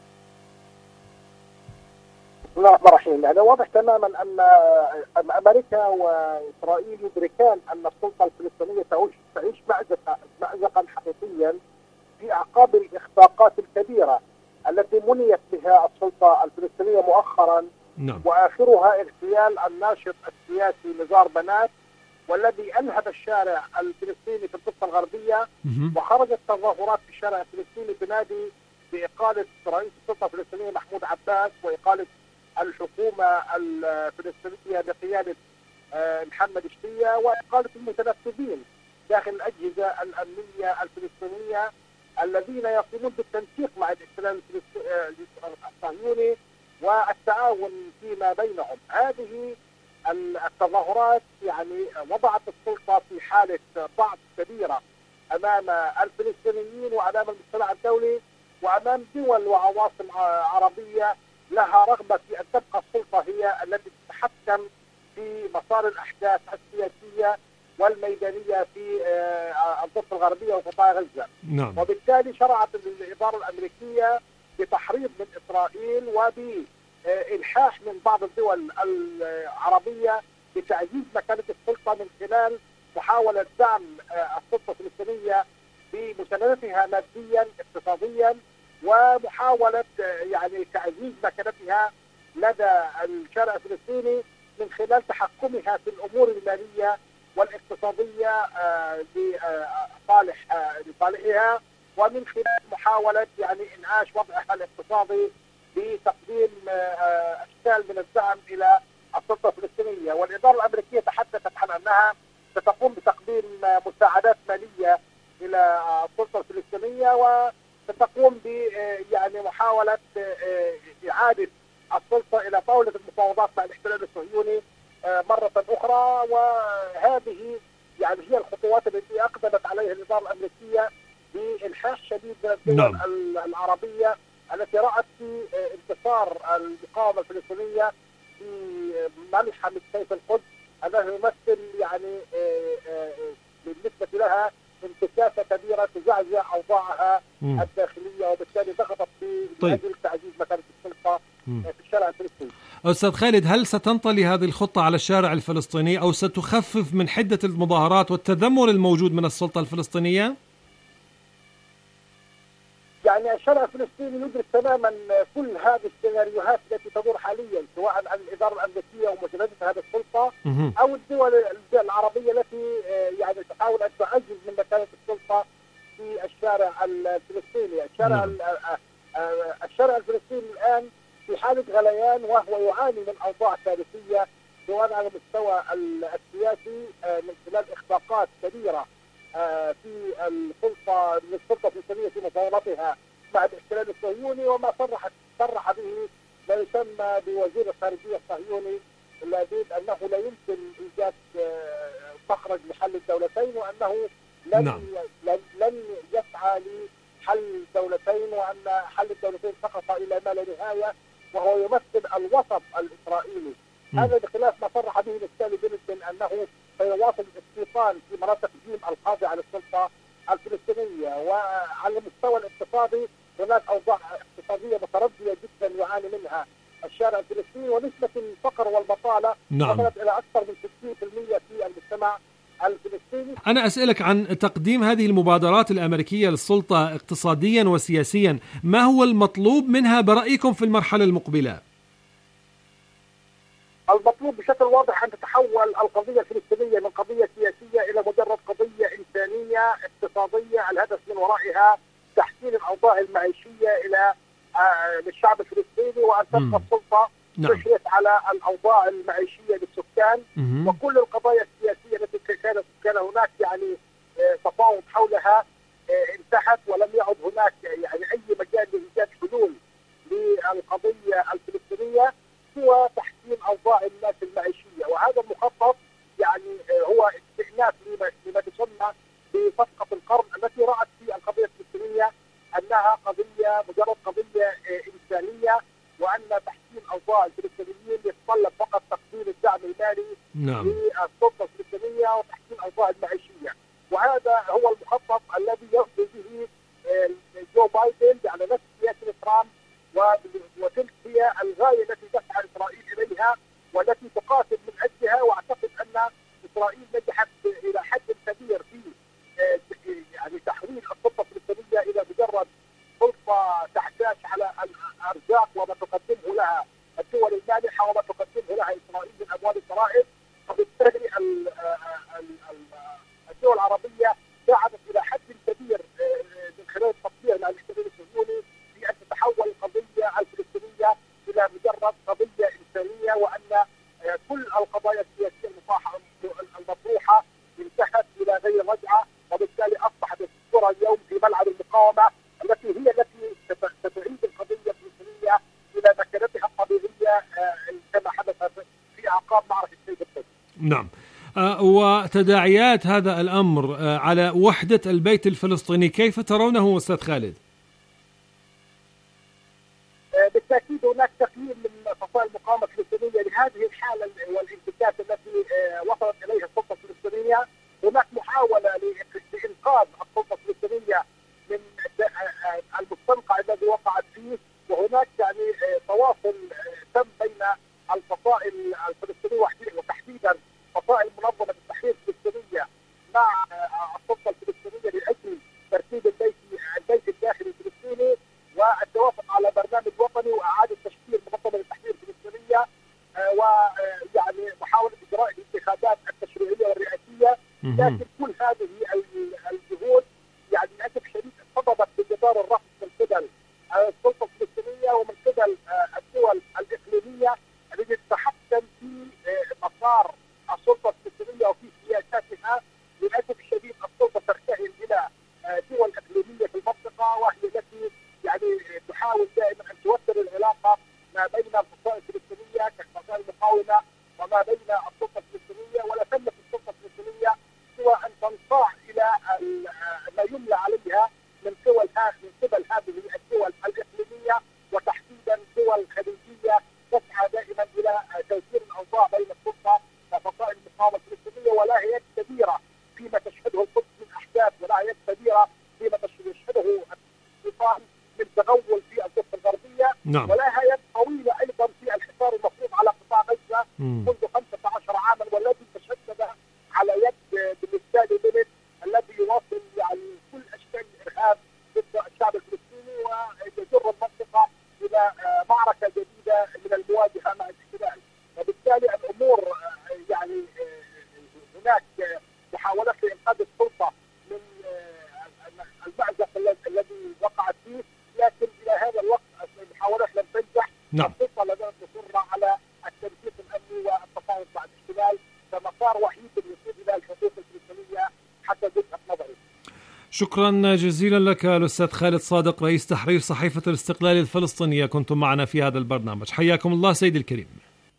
بسم الله الرحمن الرحيم. يعني واضح تماما أن أمريكا وإسرائيل يدركان أن السلطة الفلسطينية تعيش مأزقا حقيقيا في أعقاب الإخفاقات الكبيرة التي منيت بها السلطة الفلسطينية مؤخرا. نعم. وآخرها اغتيال الناشط السياسي نزار بنات، والذي أنهب الشارع الفلسطيني في الضفة الغربية، وخرجت تظاهرات في الشارع الفلسطيني بنادي بإقالة رئيس السلطة الفلسطينية محمود عباس وإقالة الحكومة الفلسطينية بقيادة محمد شتية وإقالة المتنفذين داخل الأجهزة الأمنية الفلسطينية الذين يقومون بالتنسيق مع الاحتلال الصهيوني والتعاون فيما بينهم. هذه التظاهرات يعني وضعت السلطة في حالة ضعف كبيرة أمام الفلسطينيين وأمام المجتمع الدولي وأمام دول وعواصم عربية لها رغبة في أن تبقى السلطة هي التي تتحكم في مسار الأحداث السياسية والميدانية في الضفة الغربية وقطاع غزة. نعم. وبالتالي شرعت الإدارة الأمريكية بتحريض من إسرائيل وبإلحاح من بعض الدول العربية بتعزيز مكانة السلطة من خلال محاولة دعم السلطة الفلسطينية بمساندتها ماديا اقتصاديا ومحاولة يعني تعزيز مكانتها لدى الشارع الفلسطيني من خلال تحكمها في الأمور المالية والاقتصادية لصالحها ومن خلال محاولة يعني إنعاش وضعها الاقتصادي بتقديم أشكال من الدعم إلى السلطة الفلسطينية. والإدارة الأمريكية تحدثت عن أنها ستقوم بتقديم مساعدات مالية إلى السلطة الفلسطينية، وستقوم ب يعني محاولة إعادة السلطة إلى طاولة المفاوضات مع الاحتلال الصهيوني مرة أخرى. وهذه يعني هي الخطوات التي أقدمت عليها الإدارة الأمريكية بإلحاح شديد من الدول العربية التي رأت في انتصار المقاومة الفلسطينية في ملحمة سيف القدس أنه يمثل يعني بالنسبة لها انتكاسة كبيرة تزعزع أوضاعها الداخلية، وبالتالي ضغطت في أجل تعزيز مكانة السلطة في الشارع الفلسطيني. أستاذ خالد، هل ستنطلي هذه الخطة على الشارع الفلسطيني أو ستخفف من حدة المظاهرات والتذمر الموجود من السلطة الفلسطينية؟ يعني الشارع الفلسطيني يدرك تماما كل هذه السيناريوهات التي تدور حاليا، سواء عن الإدارة الأمريكية ومجندة هذه السلطة أو الدول العربية التي يعني تحاول أن تعزز من مكانة السلطة في الشارع الفلسطيني. الشارع الفلسطيني الآن في حالة غليان، وهو يعاني من أوضاع كارثية سواء على المستوى السياسي من خلال إخفاقات كبيرة في السلطة الفلسطينية في مفاوضاتها مع الاحتلال الصهيوني، وما صرح به ما يسمى بوزير الخارجية الصهيوني اللبيب أنه لا يمكن إيجاد مخرج لحل الدولتين، وأنه لن يسعى لحل الدولتين، وأن حل الدولتين سقط إلى ما لا نهاية، وهو يمثل الوسط الإسرائيلي. هذا بخلاف ما صرح به نفتالي بنت أنه سيواصل الاستيطان في مناطق جيم الخاضعة للسلطة الفلسطينية. وعلى المستوى الاقتصادي هناك أوضاع اقتصادية متردية جدا يعاني منها الشارع الفلسطيني، ونسبة الفقر والبطالة وصلت إلى أكثر من 60% في المجتمع الفلسطيني. أنا أسألك عن تقديم هذه المبادرات الأمريكية للسلطة اقتصاديا وسياسيا، ما هو المطلوب منها برأيكم في المرحلة المقبلة؟ المطلوب بشكل واضح أن تتحول القضية الفلسطينية من قضية سياسية إلى مجرد قضية إنسانية اقتصادية، الهدف من ورائها تحسين الأوضاع المعيشية إلى للشعب الفلسطيني، وأن تبقى السلطة تشرف على الأوضاع المعيشية للسكان. وكل القضايا السياسية التي كان هناك يعني تفاوض حولها انتهت، ولم يعد هناك يعني أي مجال لإيجاد حلول للقضية الفلسطينية سوى تحسين أوضاع الناس المعيشية. وهذا المخطط يعني هو استئناف لما تسمى بصفقة القرن التي رأت في القضية الفلسطينية أنها مجرد قضية إنسانية، وأن تحسين أوضاع الفلسطينيين يتطلب فقط تقديم الدعم المالي للسلطة الفلسطينية وتحسين أوضاع المعيشية. وهذا هو المخطط الذي يرضي به جو بايدن على نفس سياسة ترامب، وتلك هي الغاية التي تسعى إسرائيل إليها والتي تقاتل من أجلها. وأعتقد أن إسرائيل نجحت إلى حد كبير في يعني تحويل السلطة الفلسطينية إلى مجرد سلطة تحتاج على الأرزاق وما تقدمه لها الدول المانحة وما تقدمه لها إسرائيل من أموال الضرائب. وبالتالي الدول العربية ساعدت إلى حد كبير من خلال التطبيع مع الاحتلال الصهيوني في أن تتحول القضية الفلسطينية إلى مجرد قضية إنسانية، وأن كل القضايا السياسية المطروحة انتهت إلى غير رجعة. وبالتالي أصبحت الصورة اليوم في ملعب المقاومة التي ستعيد القضية الفلسطينية إلى مكانتها الطبيعية كما حدث في أعقاب معركة سيف القدس. نعم. وتداعيات هذا الأمر على وحدة البيت الفلسطيني كيف ترونه أستاذ خالد؟ بالتأكيد هناك تقييم من فصائل المقاومة الفلسطينية لهذه الحالة والانتكاسة التي وصلت إليها السلطة الفلسطينية. هناك محاولة لإنقاذ السلطة الفلسطينية من المستنقع الذي وقعت فيه، وهناك يعني تواصل تم بين الفصائل الفلسطينية وتحديدا فصائل منظمة التحرير الفلسطينية مع السلطة الفلسطينية لأجل ترتيب البيت الداخلي الفلسطيني والتوافق على برنامج وطني وإعادة تشكيل منظمة التحرير الفلسطينية، ويعني محاولة إجراء الانتخابات التشريعية والرئاسية. لكن كل هذه الجهود يعني للأسف الشديد ارتبطت بجدار الرفض من قبل السلطة الفلسطينية ومن قبل الدول الإقليمية التي تتحكم في ما يملى عليها من قبل هذه الدول الإقليمية وتحديدا دول خليجية تسعى دائما إلى توفير الأوضاع بين السلطة وفصائل المقاومة الفلسطينية، ولا يد كبيرة فيما تشهده القدس من أحداث، ولا يد كبيرة فيما تشهده النظام من تغول في الضفة الغربية. نعم. ولها يد طويلة أيضا في الحصار المفروض على قطاع غزة منذ 15 عاما، والذي تشدد على يد بالنسبة لبنت الذي يواصل يعني كل أشكال الإرهاب ضد الشعب الفلسطيني ويجر المنطقة إلى معركة جديدة من المواجهة مع الاحتلال. وبالتالي الأمور يعني هناك محاولات لإنقاذ السلطة من المأزق الذي وقعت فيه، لكن إلى هذا الوقت المحاولات لم تنجح. نعم. السلطة لازالت مصرة على التمسيك الأمني والتفاوض مع الاحتلال كمسار وحيد للوصول إلى الحقوق الفلسطينية حتى وجهة نظري. شكرا جزيلا لك الأستاذ خالد صادق، رئيس تحرير صحيفة الاستقلال الفلسطينية، كنتم معنا في هذا البرنامج. حياكم الله سيدي الكريم.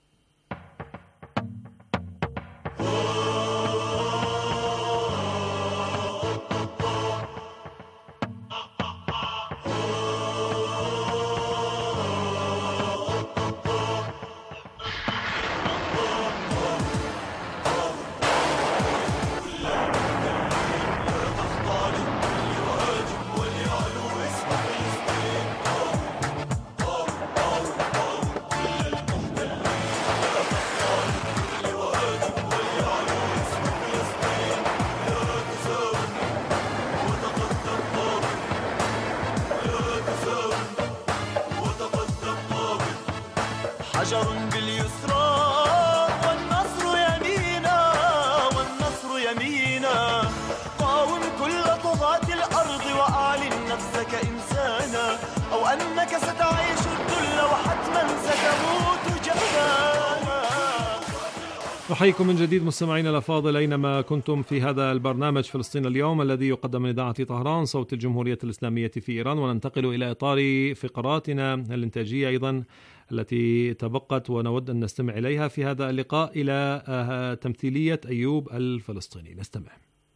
حجر باليسرى والنصر يمينا، والنصر يمينا. قاوم كل طغاة الأرض وأعلن نفسك إنسانا، أو أنك ستعيش الذل وحتما ستموت جبانا. أحييكم من جديد مستمعينا الأفاضل أينما كنتم في هذا البرنامج فلسطين اليوم الذي يقدم من إذاعة طهران صوت الجمهورية الإسلامية في إيران. وننتقل إلى إطار فقراتنا الإنتاجية أيضا التي تبقت ونود أن نستمع إليها في هذا اللقاء إلى تمثيلية أيوب الفلسطيني. نستمع.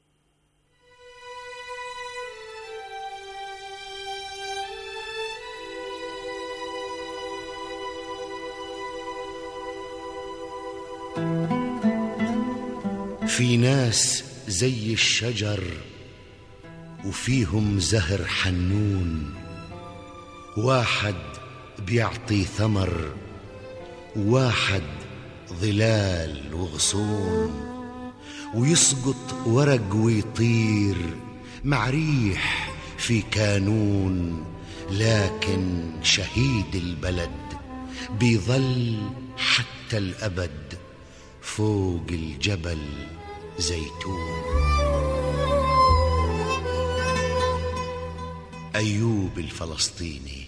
في ناس زي الشجر وفيهم زهر حنون، واحد بيعطي ثمر وواحد ظلال وغصون، ويسقط ورق ويطير مع ريح في كانون، لكن شهيد البلد بيظل حتى الأبد فوق الجبل زيتون. أيوب الفلسطيني.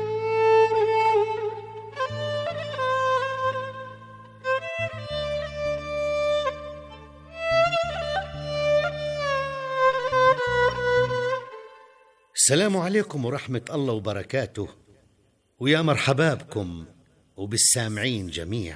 السلام عليكم ورحمة الله وبركاته، ويا مرحبا بكم وبالسامعين جميع.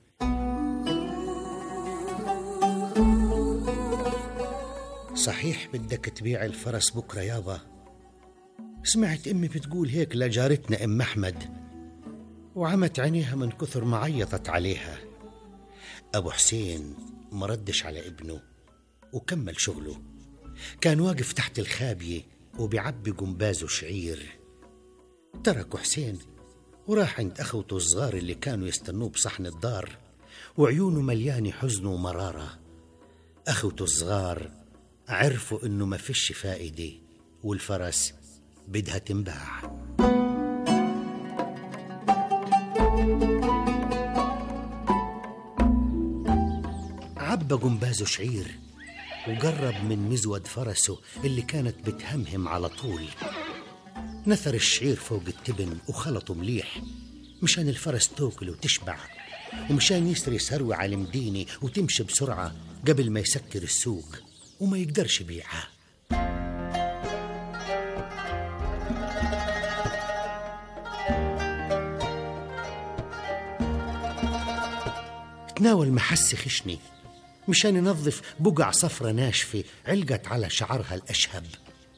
صحيح بدك تبيع الفرس بكرة يابا؟ سمعت أمي بتقول هيك لجارتنا أم أحمد، وعمت عينيها من كثر ما عيطت عليها. أبو حسين مردش على ابنه وكمل شغله، كان واقف تحت الخابية وبيعبي قنبازه شعير. تركوا حسين وراح عند أخوته الصغار اللي كانوا يستنوه بصحن الدار، وعيونه مليانة حزن ومرارة. أخوته الصغار عرفوا إنه ما فيش فائدة والفرس بدها تنباع. عبى قنبازه شعير وقرب من مزود فرسه اللي كانت بتهمهم على طول. نثر الشعير فوق التبن وخلطه مليح مشان الفرس تاكل وتشبع، ومشان يسري ثروة على المدينة وتمشي بسرعة قبل ما يسكر السوق وما يقدرش يبيعها. تناول محس خشني مشان ينظف بقع صفرة ناشفة علقت على شعرها الأشهب.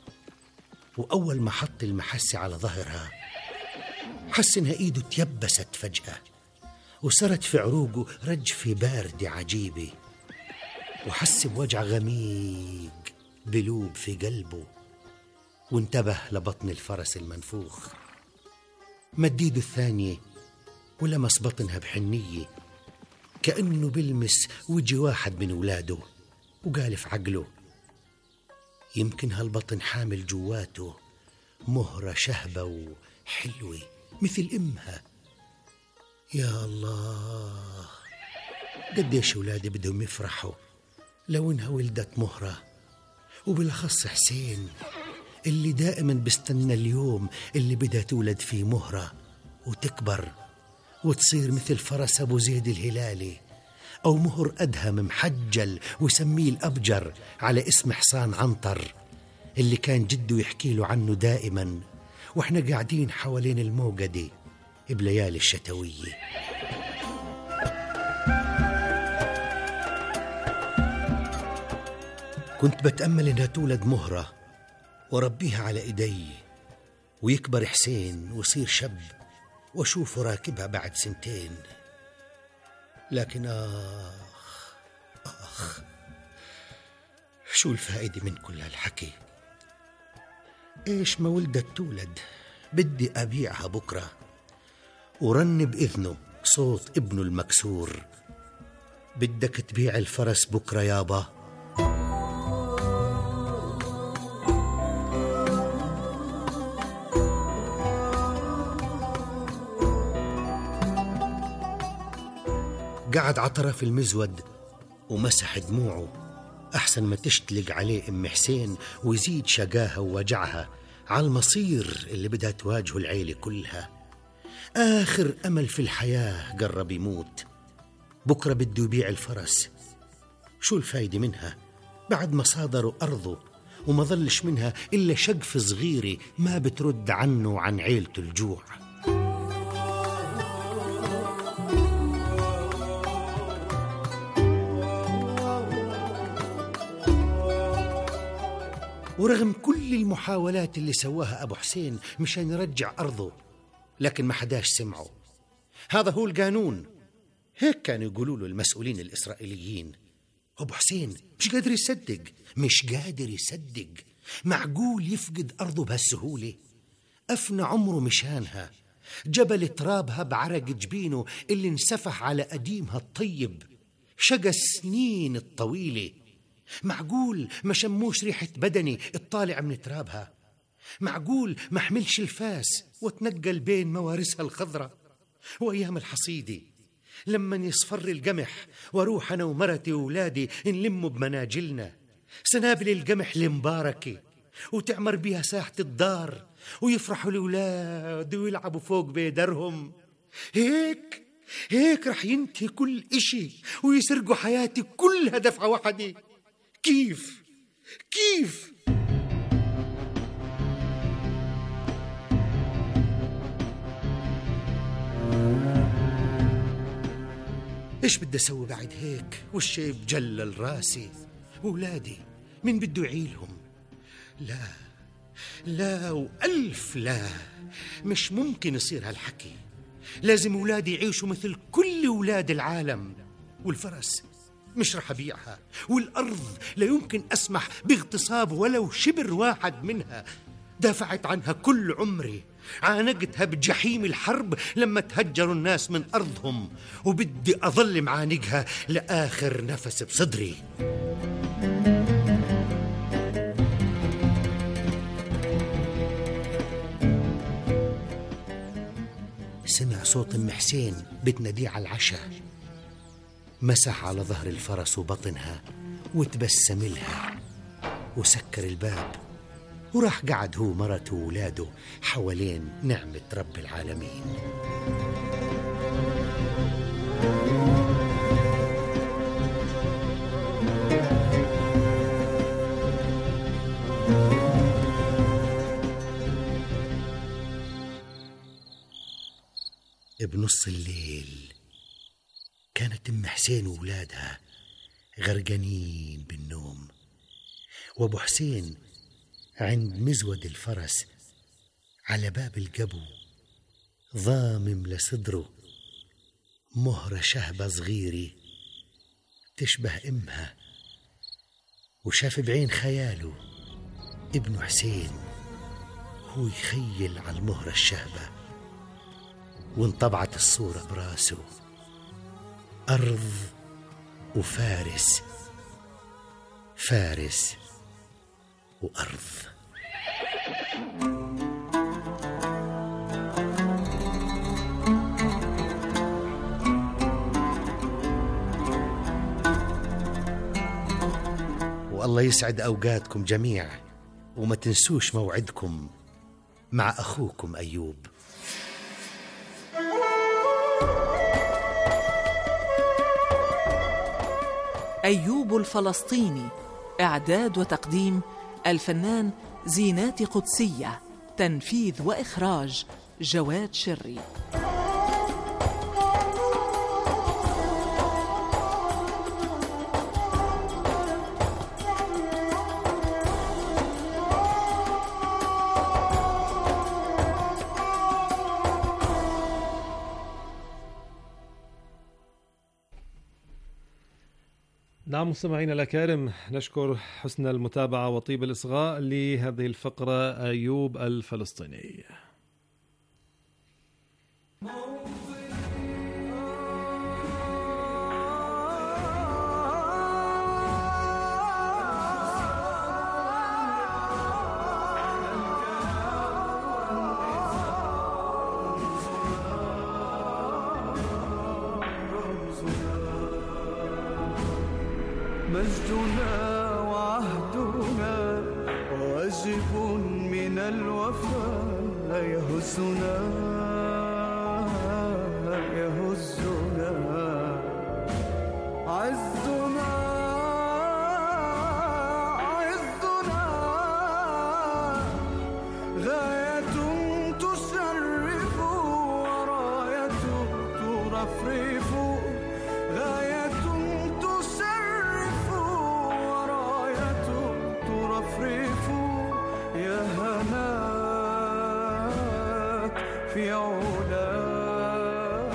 وأول ما حط المحسة على ظهرها حس إنها إيده تيبست فجأة، وصارت في عروقه رجفة باردة عجيبة، وحس بوجع غميق بلوب في قلبه، وانتبه لبطن الفرس المنفوخ. مد ايده الثانية ولمس بطنها بحنية كأنه بلمس وجه واحد من ولاده، وقال في عقله يمكن هالبطن حامل جواته مهرة شهبة وحلوة مثل أمها. يا الله، قديش أولادي بدهم يفرحوا لو إنها ولدت مهرة، وبالأخص حسين اللي دائما بستنى اليوم اللي بدها تولد فيه مهرة وتكبر وتصير مثل فرس أبو زيد الهلالي، أو مهر أدهم محجل وسميه الأبجر على اسم حصان عنتر اللي كان جده يحكي له عنه دائما وإحنا قاعدين حوالين الموقدة بليالي الشتوية. كنت بتأمل إنها تولد مهرة وربيها على إيدي، ويكبر حسين ويصير شاب وأشوفه راكبها بعد 2 سنين. لكن آخ شو الفائدة من كل هالحكي؟ إيش ما ولدت تولد، بدي أبيعها بكرة. ورن بإذنه صوت ابنه المكسور، بدك تبيع الفرس بكرة يابا؟ قعد عطرف المزود ومسح دموعه أحسن ما تشتلق عليه أم حسين ويزيد شقاها ووجعها على المصير اللي بدها تواجهه العيلة كلها. آخر أمل في الحياة قرب يموت. بكرة بده يبيع الفرس، شو الفايدة منها بعد ما صادروا أرضه وما ظلش منها إلا شقفة صغيرة ما بترد عنه وعن عيلته الجوع. ورغم كل المحاولات اللي سواها أبو حسين مشان يرجع أرضه، لكن ما حداش سمعه. هذا هو القانون، هيك كانوا يقولوا له المسؤولين الإسرائيليين. أبو حسين مش قادر يصدق معقول يفقد أرضه بهالسهولة؟ أفنى عمره مشانها، جبل ترابها بعرق جبينه اللي انسفح على قديمها الطيب، شقى السنين الطويلة. معقول ما شموش ريحة بدني الطالع من ترابها؟ معقول ما حملش الفاس وتنقل بين موارسها الخضرة؟ وأيام الحصيدة لما يصفر القمح واروح أنا ومرتي وولادي نلمه بمناجلنا سنابل القمح المباركة وتعمر بيها ساحة الدار ويفرحوا الأولاد ويلعبوا فوق بيدرهم، هيك رح ينتهي كل إشي ويسرقوا حياتي كلها دفعة واحدة. كيف؟ إيش بدي أسوي بعد هيك؟ والشيب جلل راسي. أولادي مين بده يعيلهم؟ لا وألف لا، مش ممكن يصير هالحكي. لازم أولادي يعيشوا مثل كل أولاد العالم. والفرس مش رح أبيعها، والأرض لا يمكن أسمح باغتصاب ولو شبر واحد منها. دافعت عنها كل عمري، عانقتها بجحيم الحرب لما تهجروا الناس من أرضهم، وبدي أظل معانقها لآخر نفس بصدري. سمع صوت أم حسين بتناديه على العشاء، مسح على ظهر الفرس وبطنها وتبسم لها وسكر الباب، وراح قعد هو مرته وولاده حوالين نعمة رب العالمين. بنص الليل كانت أم حسين وولادها غرقانين بالنوم، وأبو حسين عند مزود الفرس على باب القبو، ضامم لصدره مهرة شهبة صغيري تشبه أمها، وشاف بعين خياله ابن حسين هو يخيل على المهرة الشهبة، وانطبعت الصورة براسه، أرض وفارس، فارس وأرض. والله يسعد أوقاتكم جميع، وما تنسوش موعدكم مع أخوكم أيوب. أيوب الفلسطيني، إعداد وتقديم الفنان زينات قدسية، تنفيذ وإخراج جواد شري. نعم مستمعينا الأكارم، نشكر حسن المتابعة وطيب الإصغاء لهذه الفقرة أيوب الفلسطيني. مجدنا وعهدنا واجب من الوفاء يهزنا يهزنا، عزنا عزنا غاية تشرف وراية ترفرف، غاية يا هناك في علاك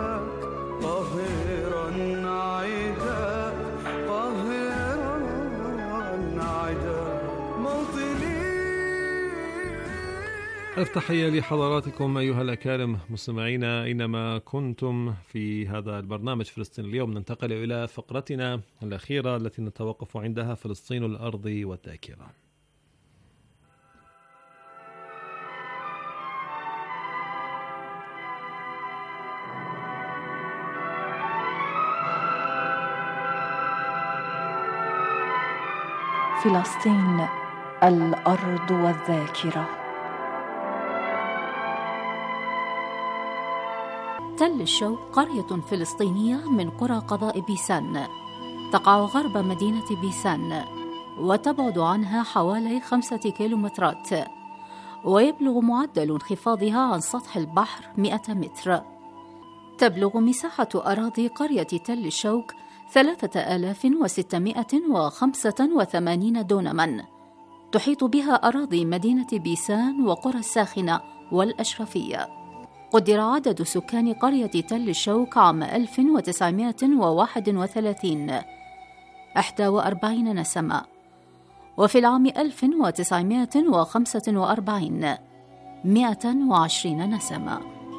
قاهرا عدا، قاهرا عدا موطني. ألف تحية لحضراتكم أيها الأكارم مستمعينا أينما كنتم في هذا البرنامج فلسطين اليوم. ننتقل إلى فقرتنا الأخيرة التي نتوقف عندها، فلسطين الأرض والذاكرة. فلسطين الأرض والذاكرة. تل الشوك قرية فلسطينية من قرى قضاء بيسان، تقع غرب مدينة بيسان، وتبعد عنها حوالي 5 كيلومترات، ويبلغ معدل انخفاضها عن سطح البحر 100 متر. تبلغ مساحة أراضي قرية تل الشوك 3685 دونما، تحيط بها أراضي مدينة بيسان وقرى الساخنة والأشرفية. قدر عدد سكان قرية تل الشوك عام 1931 41 نسمة، وفي العام 1945 120 نسمة.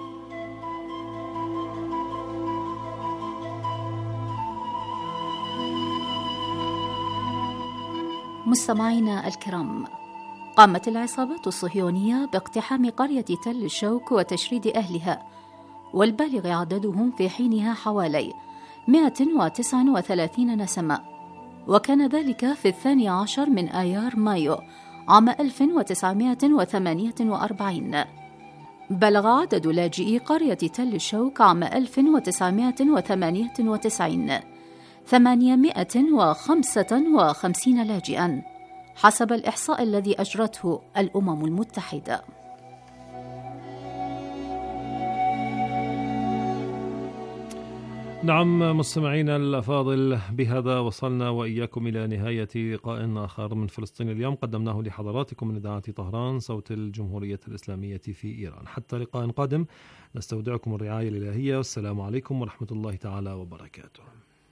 مستمعينا الكرام، قامت العصابات الصهيونية باقتحام قرية تل الشوك وتشريد أهلها، والبالغ عددهم في حينها حوالي 139 نسمة، وكان ذلك في 12 من آيار مايو عام 1948. بلغ عدد لاجئي قرية تل الشوك عام 1998 855 لاجئاً حسب الإحصاء الذي أجرته الأمم المتحدة. نعم مستمعينا الأفاضل، بهذا وصلنا وإياكم إلى نهاية لقاء آخر من فلسطين اليوم قدمناه لحضراتكم من إذاعة طهران صوت الجمهورية الإسلامية في إيران. حتى لقاء قادم نستودعكم الرعاية الإلهية، والسلام عليكم ورحمة الله تعالى وبركاته.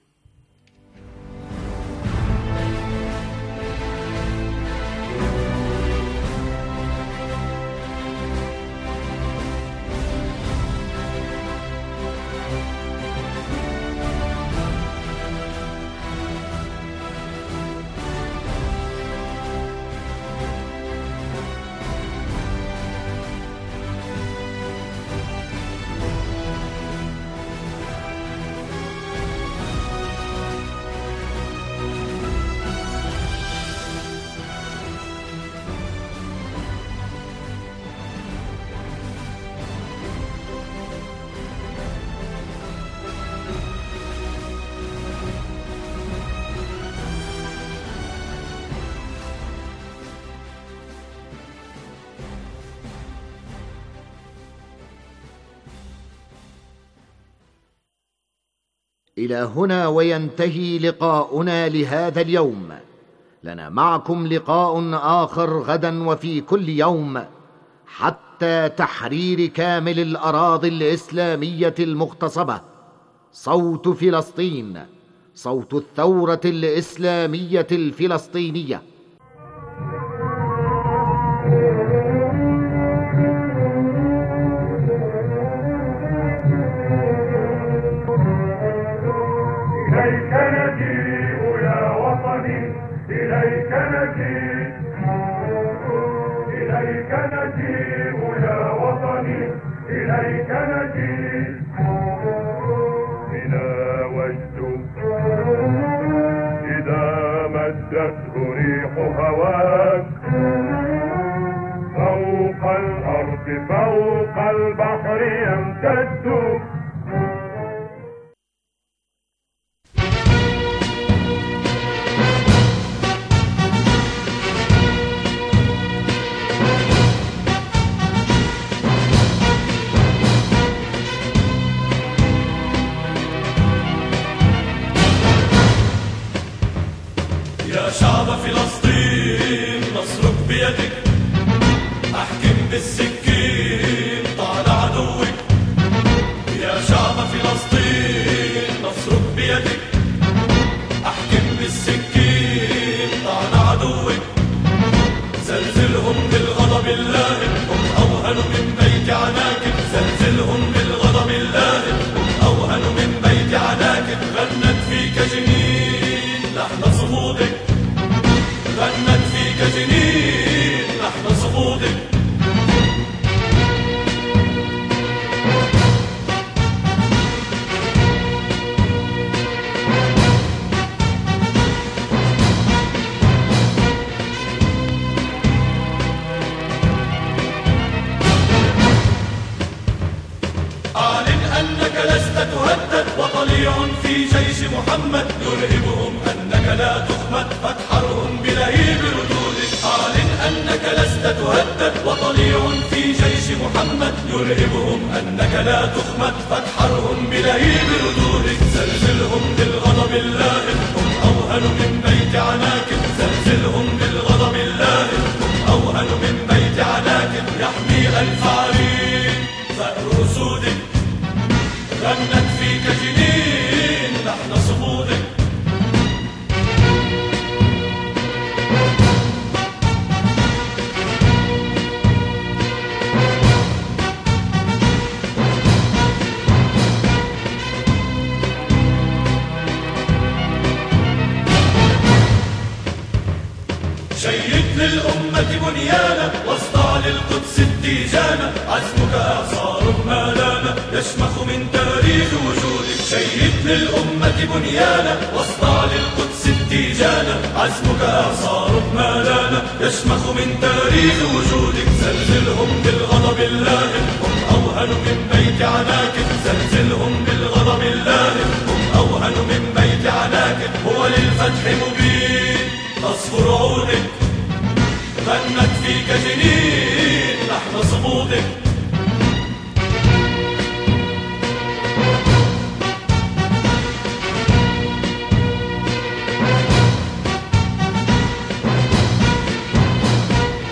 إلى هنا وينتهي لقاؤنا لهذا اليوم. لنا معكم لقاء آخر غدا وفي كل يوم حتى تحرير كامل الأراضي الإسلامية المغتصبة. صوت فلسطين، صوت الثورة الإسلامية الفلسطينية. إليك نجيء يا وطني، إليك نجيء، إليك نجيء يا وطني، إليك نجيء. بنا وجد إذا مدته ريح هواك فوق الأرض فوق البحر يمتد. شعب فلسطين نصرك بيدك، احكم بالسكين طال عدوك. يا شعب فلسطين نصرك بيدك، احكم بالسكين طال عدوك. زلزلهم بالغضب اللائم، هم اوهن من بيت عناكب. زلزلهم بالغضب اللائم، هم اوهن من بيت عناكب. غنت فيك جنين لحن صمودك، غنت فيك جنين لحن صمودك. أعلن أنك لست تهدد، وطليع في جيش محمد يرهبهم أنك لا تخمد، فتحرهم بلهيب ردودك. أعلن أنك لست تهدد، وطليع في جيش محمد يرهبهم أنك لا تخمد، فتحرهم بلهيب ردودك. زلزلهم بالغضب اللائم، هم أوهن من بيت عناكب. زلزلهم بالغضب اللائم، هم أوهن من بيت عناكب. يحمي ألف عرين ثأر أسودك، غنت فيك جنين لحن صمودك. شيد للأمة بنيانا، واصدع للقدس التيجانا. عزمك إعصار ما لانا، يشمخ من تاريخ وجودك. شيد للأمة بنيانا، واصدع للقدس التيجانا. عزمك إعصار ما لانا، يشمخ من تاريخ وجودك. زلزلهم بالغضب اللائم، هم أوهن من بيت عناكب. زلزلهم بالغضب اللائم، هم أوهن من بيت عناكب. هو للفتح مبين تصفر عودك، غنت فيك جنين لحن صمودك.